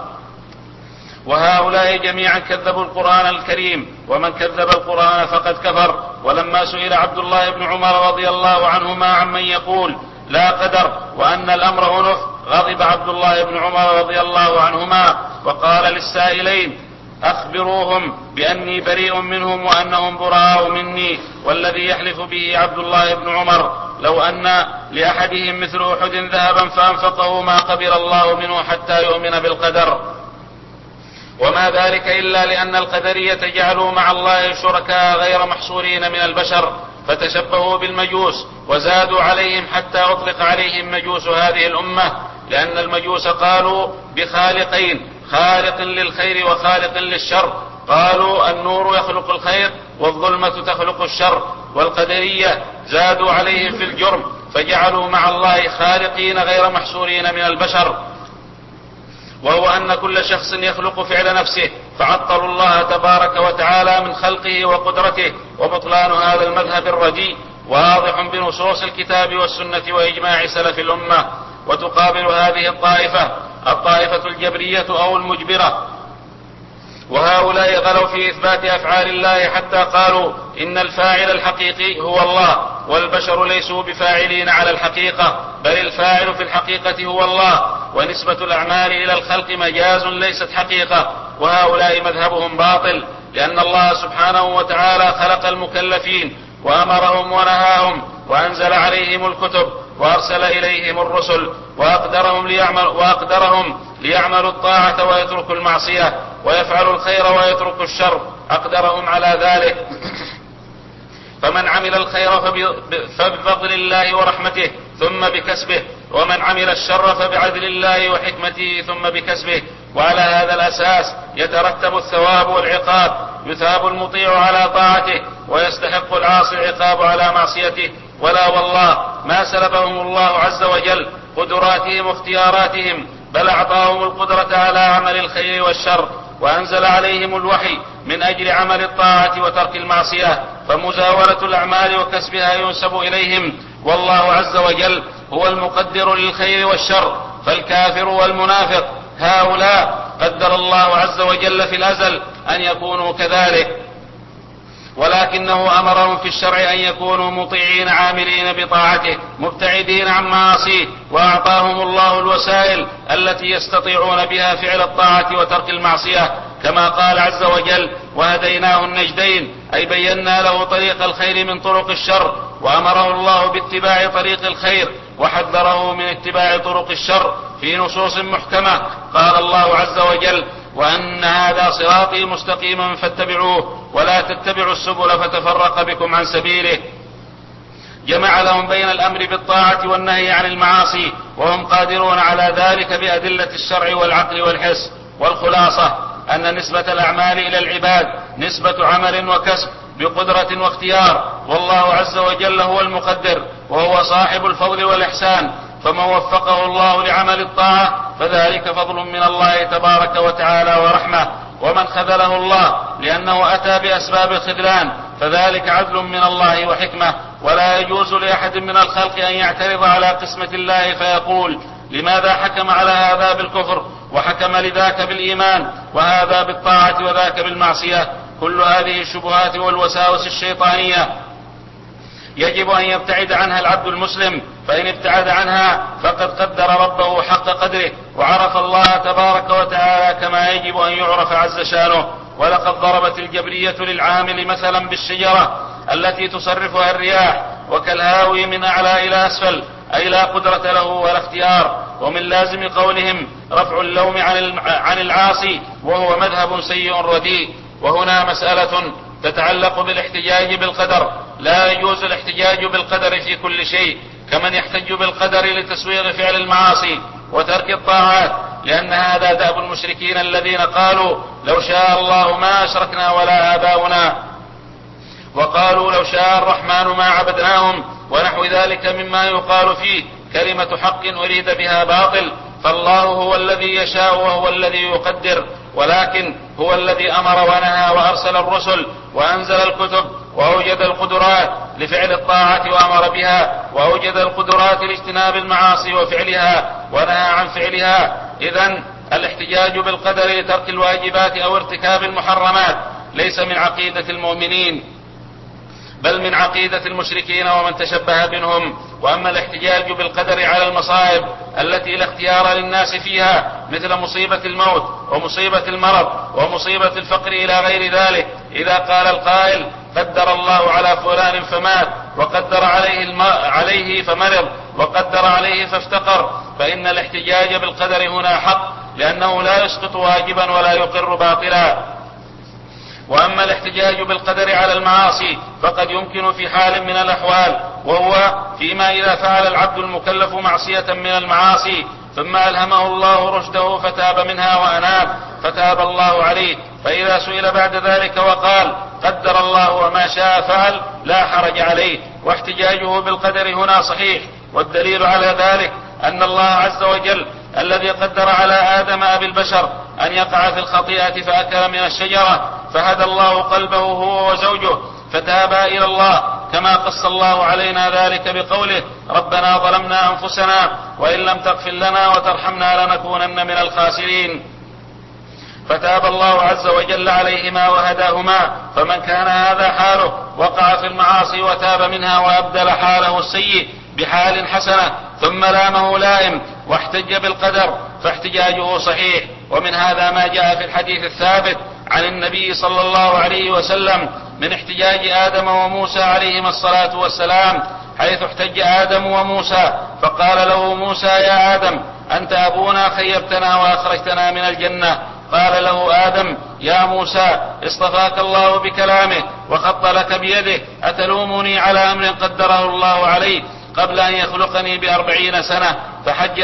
وهؤلاء جميعا كذبوا القرآن الكريم، ومن كذب القرآن فقد كفر. ولما سئل عبد الله بن عمر رضي الله عنهما عمن يقول لا قدر وأن الأمر أنف، غضب عبد الله بن عمر رضي الله عنهما وقال للسائلين أخبروهم بأني بريء منهم وأنهم براء مني، والذي يحلف به عبد الله بن عمر لو أن لأحدهم مثل أحد ذهبا فأنفقه ما قبل الله منه حتى يؤمن بالقدر. وما ذلك إلا لأن القدرية جعلوا مع الله شركاء غير محصورين من البشر، فتشبهوا بالمجوس وزادوا عليهم حتى أطلق عليهم مجوس هذه الأمة، لأن المجوس قالوا بخالقين: خالق للخير وخالق للشر. قالوا النور يخلق الخير والظلمة تخلق الشر. والقدرية زادوا عليهم في الجرم فجعلوا مع الله خالقين غير محصورين من البشر، وهو أن كل شخص يخلق فعل نفسه، فعطلوا الله تبارك وتعالى من خلقه وقدرته. وبطلان هذا المذهب الرديء واضح بنصوص الكتاب والسنة وإجماع سلف الأمة. وتقابل هذه الطائفة الجبرية أو المجبرة، وهؤلاء غلوا في إثبات أفعال الله حتى قالوا إن الفاعل الحقيقي هو الله، والبشر ليسوا بفاعلين على الحقيقة، بل الفاعل في الحقيقة هو الله، ونسبة الأعمال إلى الخلق مجاز ليست حقيقة. وهؤلاء مذهبهم باطل، لأن الله سبحانه وتعالى خلق المكلفين وأمرهم ونهاهم وأنزل عليهم الكتب وأرسل إليهم الرسل، وأقدرهم ليعملوا الطاعة ويتركوا المعصية، ويفعلوا الخير ويتركوا الشر، أقدرهم على ذلك. فمن عمل الخير فبفضل الله ورحمته ثم بكسبه، ومن عمل الشر فبعدل الله وحكمته ثم بكسبه. وعلى هذا الأساس يترتب الثواب والعقاب، يثاب المطيع على طاعته ويستحق العاصي العقاب على معصيته. ولا والله ما سلبهم الله عز وجل قدراتهم واختياراتهم، بل أعطاهم القدرة على عمل الخير والشر، وأنزل عليهم الوحي من أجل عمل الطاعة وترك المعصية، فمزاولة الأعمال وكسبها ينسب إليهم، والله عز وجل هو المقدر للخير والشر. فالكافر والمنافق هؤلاء قدر الله عز وجل في الأزل أن يكونوا كذلك، ولكنه أمرهم في الشرع أن يكونوا مطيعين عاملين بطاعته مبتعدين عن معاصيه، وأعطاهم الله الوسائل التي يستطيعون بها فعل الطاعة وترك المعصية، كما قال عز وجل وهديناه النجدين، أي بينا له طريق الخير من طرق الشر، وأمره الله باتباع طريق الخير وحذره من اتباع طرق الشر في نصوص محكمة. قال الله عز وجل وأن هذا صراطي مستقيما فاتبعوه ولا تتبعوا السبل فتفرق بكم عن سبيله. جمع لهم بين الأمر بالطاعة والنهي عن المعاصي، وهم قادرون على ذلك بأدلة الشرع والعقل والحس. والخلاصة أن نسبة الأعمال إلى العباد نسبة عمل وكسب بقدرة واختيار، والله عز وجل هو المقدر وهو صاحب الفضل والإحسان، فمن وفقه الله لعمل الطاعة فذلك فضل من الله تبارك وتعالى ورحمة، ومن خذله الله لأنه أتى بأسباب الخذلان، فذلك عدل من الله وحكمة. ولا يجوز لأحد من الخلق أن يعترض على قسمة الله فيقول لماذا حكم على هذا بالكفر وحكم لذاك بالإيمان وهذا بالطاعة وذاك بالمعصية. كل هذه الشبهات والوساوس الشيطانية يجب أن يبتعد عنها العبد المسلم، فإن ابتعد عنها فقد قدر ربه حق قدره وعرف الله تبارك وتعالى كما يجب أن يعرف عز شانه. ولقد ضربت الجبرية للعامل مثلا بالشجرة التي تصرفها الرياح وكالهاوي من أعلى إلى أسفل، أي لا قدرة له ولا اختيار. ومن لازم قولهم رفع اللوم عن العاصي، وهو مذهب سيء رديء. وهنا مسألة تتعلق بالاحتجاج بالقدر. لا يجوز الاحتجاج بالقدر في كل شيء، كمن يحتج بالقدر لتسويغ فعل المعاصي وترك الطاعات، لأن هذا دأب المشركين الذين قالوا لو شاء الله ما أشركنا ولا آباؤنا، وقالوا لو شاء الرحمن ما عبدناهم، ونحو ذلك مما يقال فيه كلمة حق أريد بها باطل. فالله هو الذي يشاء وهو الذي يقدر، ولكن هو الذي أمر ونهى وأرسل الرسل وأنزل الكتب وأوجد القدرات لفعل الطاعة وأمر بها، وأوجد القدرات لاجتناب المعاصي وفعلها ونهى عن فعلها. إذن الاحتجاج بالقدر لترك الواجبات أو ارتكاب المحرمات ليس من عقيدة المؤمنين، بل من عقيدة المشركين ومن تشبه منهم. وأما الاحتجاج بالقدر على المصائب التي لا اختيار للناس فيها، مثل مصيبة الموت ومصيبة المرض ومصيبة الفقر إلى غير ذلك، إذا قال القائل قدر الله على فلان فمات، وقدر عليه فمرض، وقدر عليه فافتقر، فإن الاحتجاج بالقدر هنا حق، لأنه لا يسقط واجبا ولا يقر باطلا. وأما الاحتجاج بالقدر على المعاصي فقد يمكن في حال من الأحوال، وهو فيما إذا فعل العبد المكلف معصية من المعاصي ثم ألهمه الله رشده فتاب منها وأناب فتاب الله عليه، فإذا سئل بعد ذلك وقال قدر الله وما شاء فعل لا حرج عليه، واحتجاجه بالقدر هنا صحيح. والدليل على ذلك أن الله عز وجل الذي قدر على آدم أبي البشر أن يقع في الخطيئة فأكل من الشجرة، فهدى الله قلبه هو وزوجه فتابا إلى الله، كما قص الله علينا ذلك بقوله ربنا ظلمنا أنفسنا وإن لم تغفر لنا وترحمنا لنكونن من الخاسرين. فتاب الله عز وجل عليهما وهداهما. فمن كان هذا حاله وقع في المعاصي وتاب منها وأبدل حاله السيء بحال حسنة ثم لامه لائم واحتج بالقدر فاحتجاجه صحيح. ومن هذا ما جاء في الحديث الثابت عن النبي صلى الله عليه وسلم من احتجاج آدم وموسى عليهما الصلاة والسلام، حيث احتج آدم وموسى فقال له موسى يا آدم أنت أبونا خيبتنا وأخرجتنا من الجنة. قال له آدم يا موسى اصطفاك الله بكلامه وخط لك بيده، أتلومني على أمر قدره الله علي قبل أن يخلقني ب40 سنة؟ فحج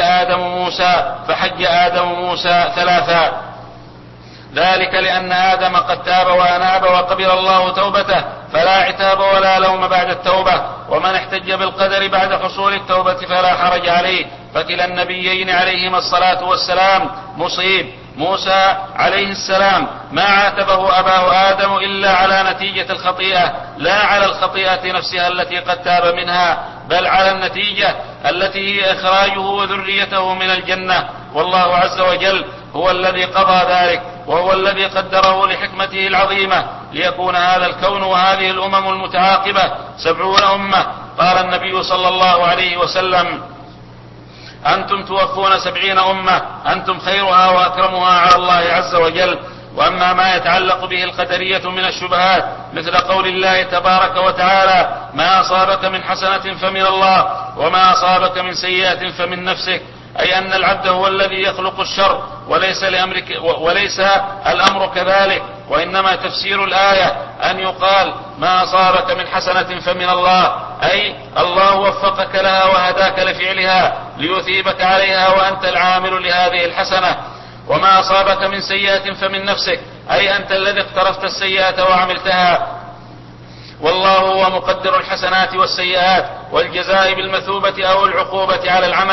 آدم موسى 3. ذلك لأن آدم قد تاب وأناب وقبل الله توبته، فلا عتاب ولا لوم بعد التوبة. ومن احتج بالقدر بعد حصول التوبة فلا حرج عليه، فكلا النبيين عليهما الصلاة والسلام مصيب. موسى عليه السلام ما عاتبه أباه آدم إلا على نتيجة الخطيئة، لا على الخطيئة نفسها التي قد تاب منها، بل على النتيجة التي هي إخراجه وذريته من الجنة. والله عز وجل هو الذي قضى ذلك، وهو الذي قدره لحكمته العظيمة ليكون هذا الكون وهذه الأمم المتعاقبة 70 أمة. قال النبي صلى الله عليه وسلم أنتم توفون 70 أمة أنتم خيرها وأكرمها على الله عز وجل. وأما ما يتعلق به القدرية من الشبهات مثل قول الله تبارك وتعالى ما أصابك من حسنة فمن الله وما أصابك من سيئة فمن نفسك، أي أن العبد هو الذي يخلق الشر وليس الأمر كذلك، وإنما تفسير الآية أن يقال ما أصابك من حسنة فمن الله، أي الله وفقك لها وهداك لفعلها ليثيبك عليها وأنت العامل لهذه الحسنة. وما أصابك من سيئة فمن نفسك، أي أنت الذي اقترفت السيئة وعملتها. والله هو مقدر الحسنات والسيئات والجزاء بالمثوبة أو العقوبة على العمل.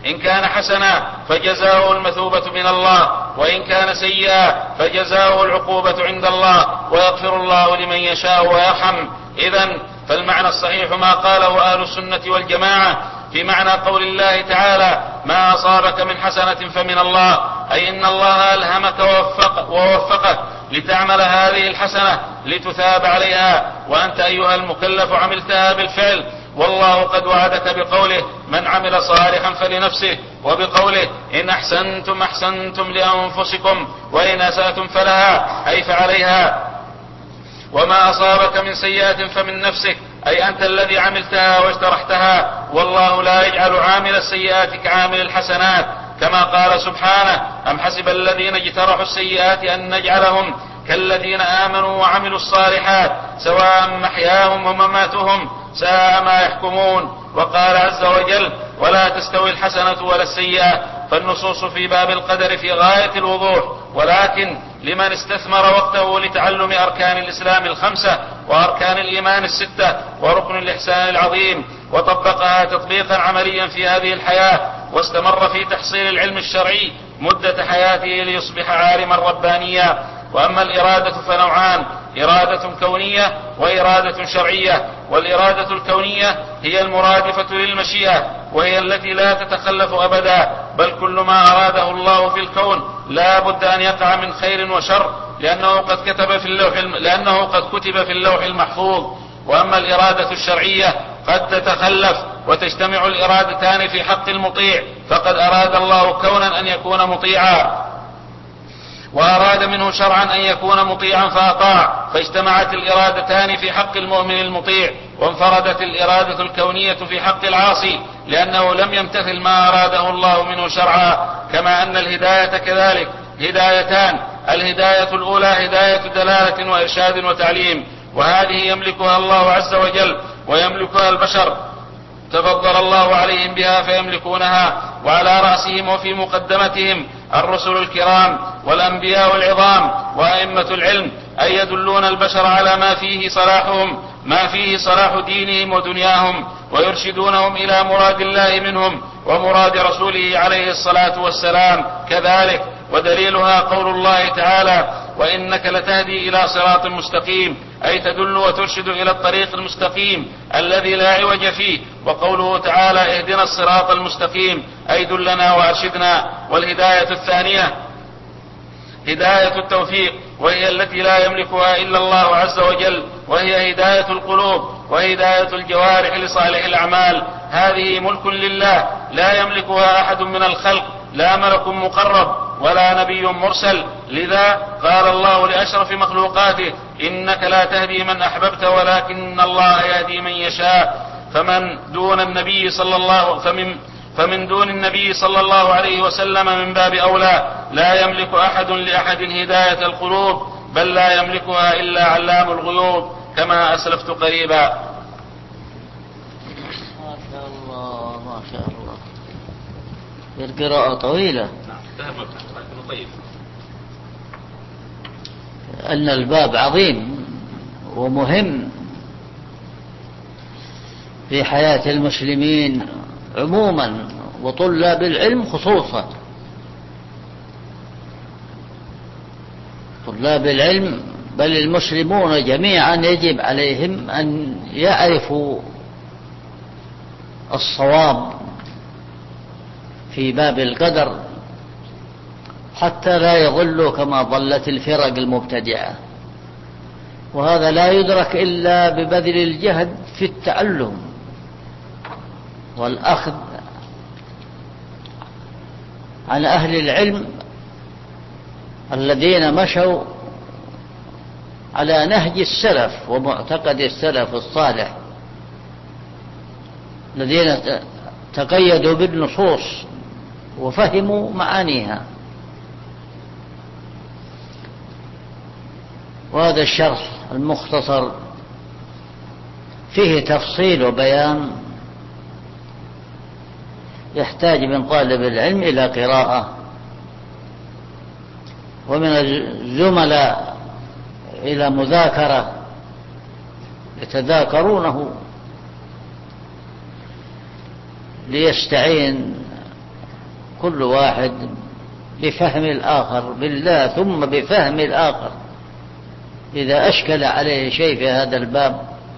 إن كان حسنا فجزاؤه المثوبة من الله، وإن كان سيئا فجزاؤه العقوبة عند الله، ويغفر الله لمن يشاء ويرحم. إذن فالمعنى الصحيح ما قاله أهل السنة والجماعة في معنى قول الله تعالى: ما أصابك من حسنة فمن الله، أي إن الله ألهمك ووفقك لتعمل هذه الحسنة لتثاب عليها، وأنت أيها المكلف عملتها بالفعل. والله قد وعدك بقوله: من عمل صالحا فلنفسه، وبقوله: إن أحسنتم أحسنتم لأنفسكم وإن أسأتم فلها، أي فعليها. وما أصابك من سيئة فمن نفسك، أي أنت الذي عملتها واجترحتها، والله لا يجعل عامل السيئات كعامل الحسنات، كما قال سبحانه: أم حسب الذين اجترحوا السيئات أن نجعلهم كالذين آمنوا وعملوا الصالحات سواء محياهم ومماتهم ساء ما يحكمون. وقال عز وجل: ولا تستوي الحسنة ولا السيئة. فالنصوص في باب القدر في غاية الوضوح، ولكن لمن استثمر وقته لتعلم أركان الإسلام الخمسة وأركان الإيمان الستة وركن الإحسان العظيم، وطبقها تطبيقا عمليا في هذه الحياة، واستمر في تحصيل العلم الشرعي مدة حياته ليصبح عالما ربانيا. وأما الإرادة فنوعان: إرادة كونية وإرادة شرعية. والإرادة الكونية هي المرادفة للمشيئة، وهي التي لا تتخلف أبدا، بل كل ما أراده الله في الكون لا بد أن يقع من خير وشر، لأنه قد كتب في اللوح المحفوظ. وأما الإرادة الشرعية قد تتخلف، وتجتمع الإرادتان في حق المطيع، فقد أراد الله كونا أن يكون مطيعا، وأراد منه شرعا أن يكون مطيعا فأطاع، فاجتمعت الإرادتان في حق المؤمن المطيع، وانفردت الإرادة الكونية في حق العاصي، لأنه لم يمتثل ما أراده الله منه شرعا. كما أن الهداية كذلك هدايتان: الهداية الأولى هداية دلالة وإرشاد وتعليم، وهذه يملكها الله عز وجل ويملكها البشر، تفضل الله عليهم بها فيملكونها، وعلى رأسهم وفي مقدمتهم الرسل الكرام والأنبياء العظام وأئمة العلم، أي يدلون البشر على ما فيه صلاحهم، ما فيه صلاح دينهم ودنياهم، ويرشدونهم إلى مراد الله منهم ومراد رسوله عليه الصلاة والسلام كذلك. ودليلها قول الله تعالى: وإنك لتهدي إلى صراط مستقيم، أي تدل وترشد إلى الطريق المستقيم الذي لا عوج فيه. وقوله تعالى: اهدنا الصراط المستقيم، أي دلنا وأرشدنا. والهداية الثانية هداية التوفيق، وهي التي لا يملكها إلا الله عز وجل، وهي هداية القلوب وهداية الجوارح لصالح الأعمال. هذه ملك لله لا يملكها أحد من الخلق، لا ملك مقرب ولا نبي مرسل. لذا قال الله لأشرف مخلوقاته: إنك لا تهدي من أحببت ولكن الله يهدي من يشاء. فمن دون النبي صلى الله عليه وسلم من باب أولى. لا يملك أحد لأحد هداية القلوب، بل لا يملكها إلا علام الغيوب، كما أسلفت قريبا. ما شاء الله ما شاء الله. القراءة طويلة. طيب. أن الباب عظيم ومهم في حياة المسلمين عموما وطلاب العلم خصوصا. طلاب العلم بل المسلمون جميعا يجب عليهم أن يعرفوا الصواب في باب القدر، حتى لا يضلوا كما ضلت الفرق المبتدعة. وهذا لا يدرك إلا ببذل الجهد في التعلم والأخذ عن أهل العلم الذين مشوا على نهج السلف ومعتقد السلف الصالح، الذين تقيدوا بالنصوص وفهموا معانيها. وهذا الشرح المختصر فيه تفصيل وبيان يحتاج من طالب العلم إلى قراءة، ومن الزملاء إلى مذاكرة يتذاكرونه ليستعين كل واحد بفهم الآخر بالله ثم بفهم الآخر. إذا أشكل عليه شيء في هذا الباب،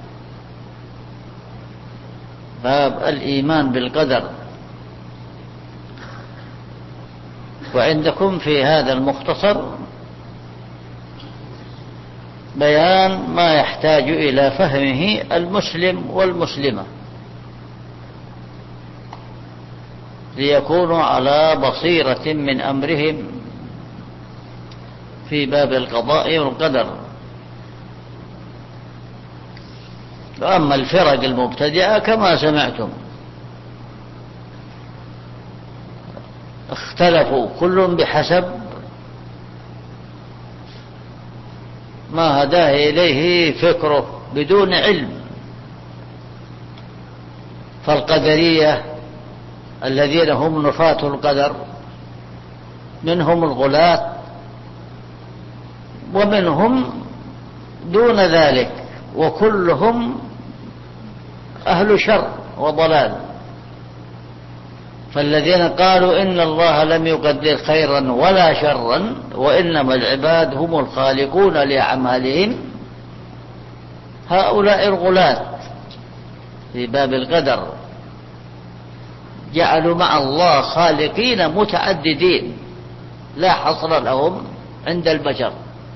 باب الإيمان بالقدر، وعندكم في هذا المختصر بيان ما يحتاج إلى فهمه المسلم والمسلمة ليكونوا على بصيرة من أمرهم في باب القضاء والقدر. وأما الفرق المبتدعة كما سمعتم اختلفوا كل بحسب ما هداه إليه فكره بدون علم. فالقدرية الذين هم نفاة القدر منهم الغلاة ومنهم دون ذلك، وكلهم أهل شر وضلال. فالذين قالوا إن الله لم يقدر خيرا ولا شرا وإنما العباد هم الخالقون لأعمالهم، هؤلاء الغلاة في باب القدر جعلوا مع الله خالقين متعددين لا حصر لهم عند البشر.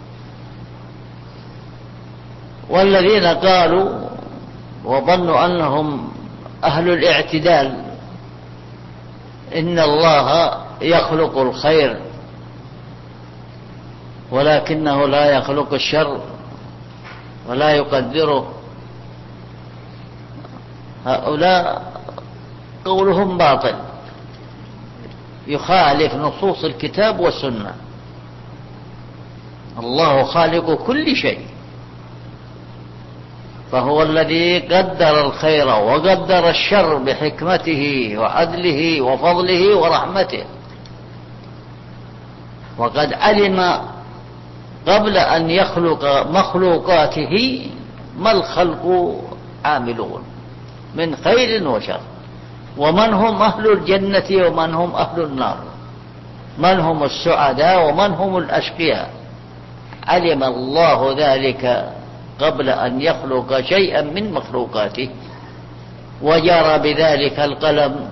والذين قالوا وظنوا أنهم أهل الاعتدال إن الله يخلق الخير ولكنه لا يخلق الشر ولا يقدره، هؤلاء قولهم باطل يخالف نصوص الكتاب والسنة. الله خالق كل شيء، فهو الذي قدر الخير وقدر الشر بحكمته وعدله وفضله ورحمته، وقد علم قبل أن يخلق مخلوقاته ما الخلق عاملون من خير وشر، ومن هم أهل الجنة ومن هم أهل النار، من هم السعداء ومن هم الأشقياء. علم الله ذلك قبل أن يخلق شيئا من مخلوقاته، وجرى بذلك القلم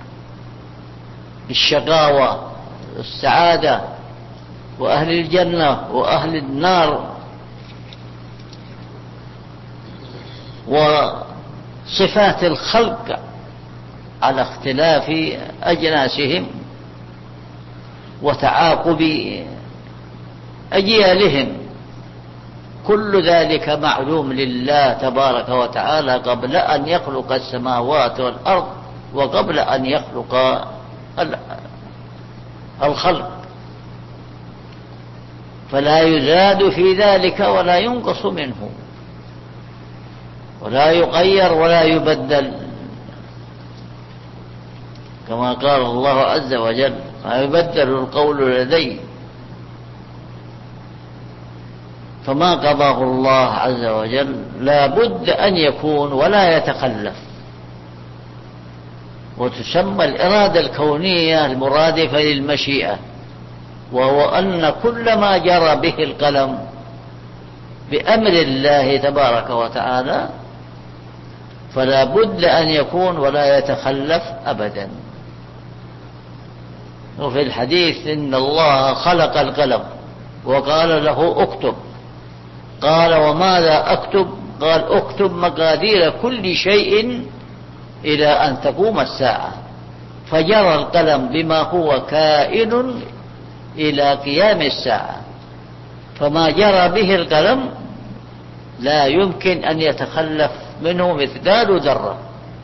بالشقاوة والسعادة وأهل الجنة وأهل النار، وصفات الخلق على اختلاف أجناسهم وتعاقب أجيالهم. كل ذلك معلوم لله تبارك وتعالى قبل أن يخلق السماوات والأرض وقبل أن يخلق الخلق، فلا يزاد في ذلك ولا ينقص منه ولا يغير ولا يبدل، كما قال الله عز وجل: ما يبدل القول لدي. فما قضاه الله عز وجل لا بد أن يكون ولا يتخلف. وتسمى الإرادة الكونية المرادفة للمشيئة، وهو أن كل ما جرى به القلم بأمر الله تبارك وتعالى فلا بد أن يكون ولا يتخلف أبدا. وفي الحديث إن الله خلق القلم وقال له اكتب، قال وماذا أكتب؟ قال اكتب مقادير كل شيء إلى أن تقوم الساعة. فجرى القلم بما هو كائن إلى قيام الساعة، فما جرى به القلم لا يمكن أن يتخلف منه مثقال ذرة،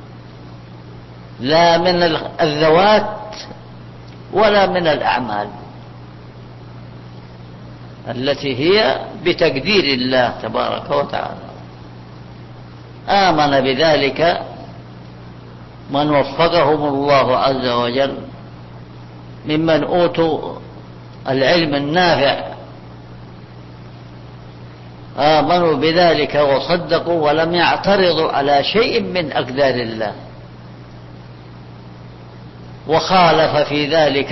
لا من الذوات ولا من الأعمال التي هي بتقدير الله تبارك وتعالى. آمن بذلك من وفقهم الله عز وجل ممن أوتوا العلم النافع، آمنوا بذلك وصدقوا ولم يعترضوا على شيء من أقدار الله. وخالف في ذلك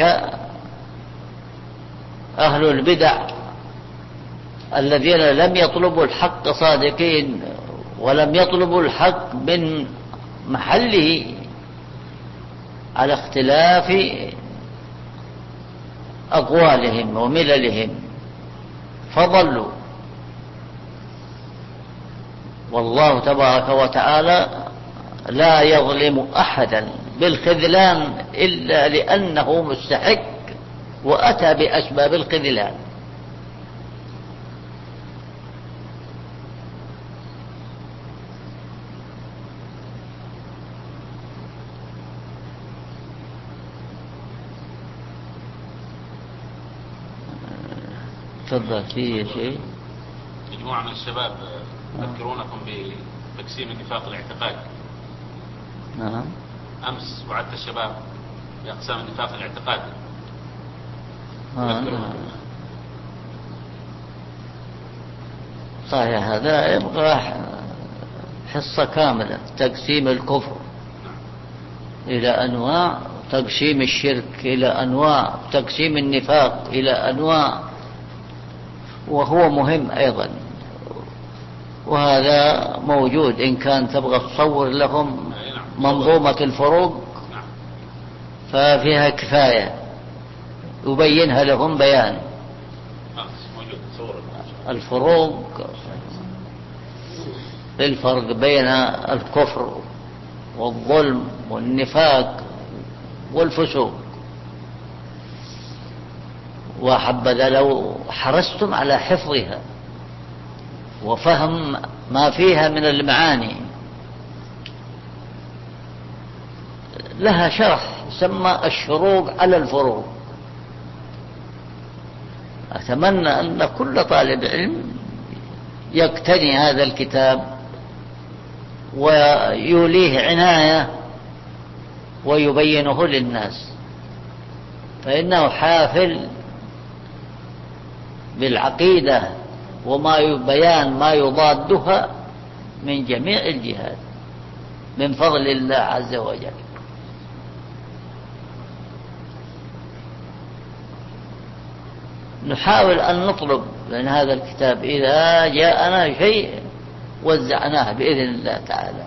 أهل البدع الذين لم يطلبوا الحق صادقين، ولم يطلبوا الحق من محله على اختلاف أقوالهم ومللهم فضلوا. والله تبارك وتعالى لا يظلم أحدا بالخذلان إلا لأنه مستحق وأتى بأسباب الخذلان. تفضل في شيء. مجموعة من الشباب يذكرونكم بتقسيم النفاق الاعتقادي. نعم. أمس وعدت الشباب بأقسام النفاق الاعتقادي. صحيح، هذا يبقى حصة كاملة، تقسيم الكفر إلى أنواع، تقسيم الشرك إلى أنواع، تقسيم النفاق إلى أنواع، وهو مهم أيضا. وهذا موجود إن كان تبغى تصور لهم منظومة الفروق ففيها كفاية يبينها لهم بيان. الفروق، الفرق بين الكفر والظلم والنفاق والفسوق. وحبذا لو حرصتم على حفظها وفهم ما فيها من المعاني. لها شرح يسمى الشروق على الفروق. أتمنى أن كل طالب علم يقتني هذا الكتاب ويوليه عناية ويبينه للناس، فإنه حافل بالعقيدة بيان ما يضادها من جميع الجهات من فضل الله عز وجل. نحاول أن نطلب من هذا الكتاب إذا جاءنا شيء وزعناه بإذن الله تعالى.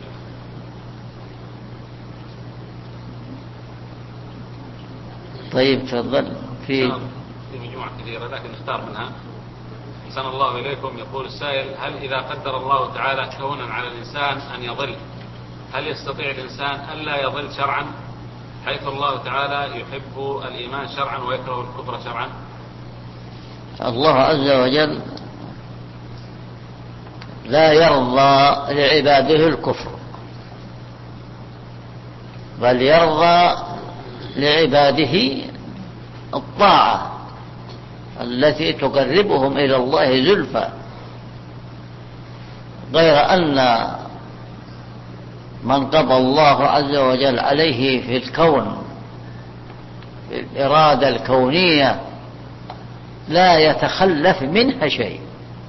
طيب تفضل. في مجموعة كثيرة لكن نختار منها. أحسن الله إليكم. يقول السائل: هل إذا قدر الله تعالى كونا على الإنسان أن يضل، هل يستطيع الإنسان ألا يضل شرعا، حيث الله تعالى يحب الإيمان شرعا ويكره الكفر شرعا؟ الله عز وجل لا يرضى لعباده الكفر، بل يرضى لعباده الطاعة التي تقربهم إلى الله زلفى. غير أن من قضى الله عز وجل عليه في الكون الإرادة الكونية لا يتخلف منها شيء،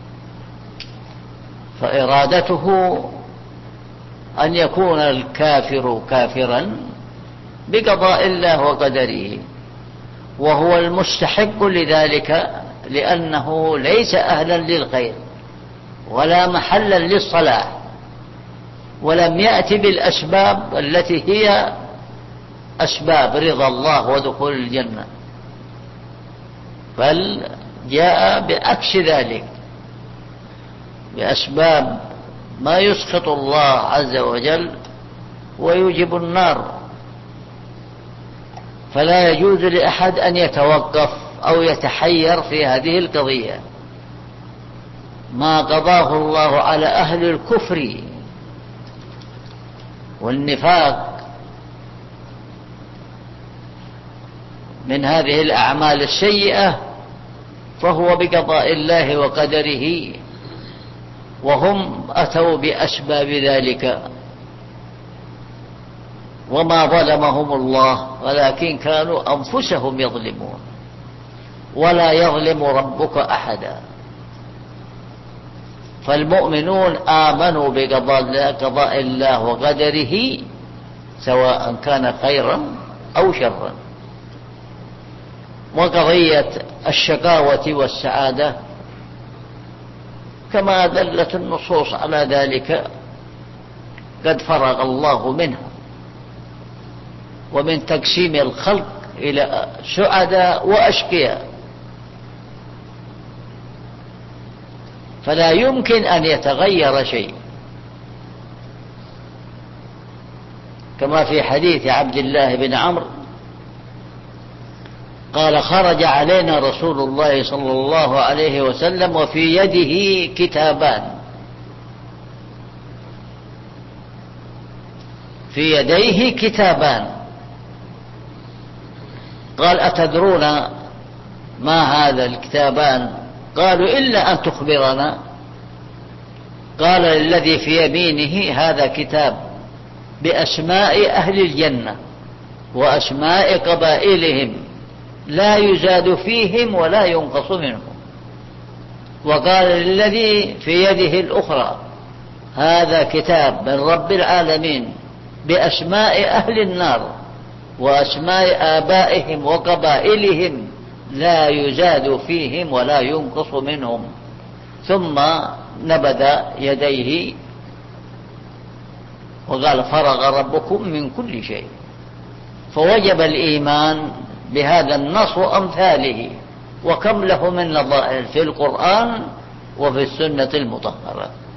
فإرادته أن يكون الكافر كافرا بقضاء الله وقدره، وهو المستحق لذلك لأنه ليس أهلا للخير ولا محلا للصلاح، ولم يأتي بالأسباب التي هي أسباب رضا الله ودخول الجنة، بل جاء بعكس ذلك بأسباب ما يسخط الله عز وجل ويوجب النار. فلا يجوز لأحد أن يتوقف أو يتحير في هذه القضية. ما قضاه الله على أهل الكفر والنفاق من هذه الأعمال السيئة فهو بقضاء الله وقدره، وهم أتوا بأسباب ذلك، وما ظلمهم الله ولكن كانوا أنفسهم يظلمون. ولا يظلم ربك أحدا. فالمؤمنون آمنوا بقضاء الله وقدره سواء كان خيرا أو شرا. وقضية الشقاوة والسعادة كما دلت النصوص على ذلك قد فرغ الله منها، ومن تقسيم الخلق إلى سعداء وأشقياء، فلا يمكن أن يتغير شيء، كما في حديث عبد الله بن عمرو قال: خرج علينا رسول الله صلى الله عليه وسلم وفي يده كتابان، في يديه كتابان. قال: أتدرون ما هذا الكتابان؟ قالوا: إلا أن تخبرنا. قال: الذي في يمينه هذا كتاب بأسماء أهل الجنة وأسماء قبائلهم لا يزاد فيهم ولا ينقص منهم. وقال: الذي في يده الأخرى هذا كتاب من رب العالمين بأسماء أهل النار وأسماء آبائهم وقبائلهم لا يزاد فيهم ولا ينقص منهم. ثم نبذ يديه وقال: فرغ ربكم من كل شيء. فوجب الإيمان بهذا النص وأمثاله، وكم له من نظائر في القرآن وفي السنة المطهرة.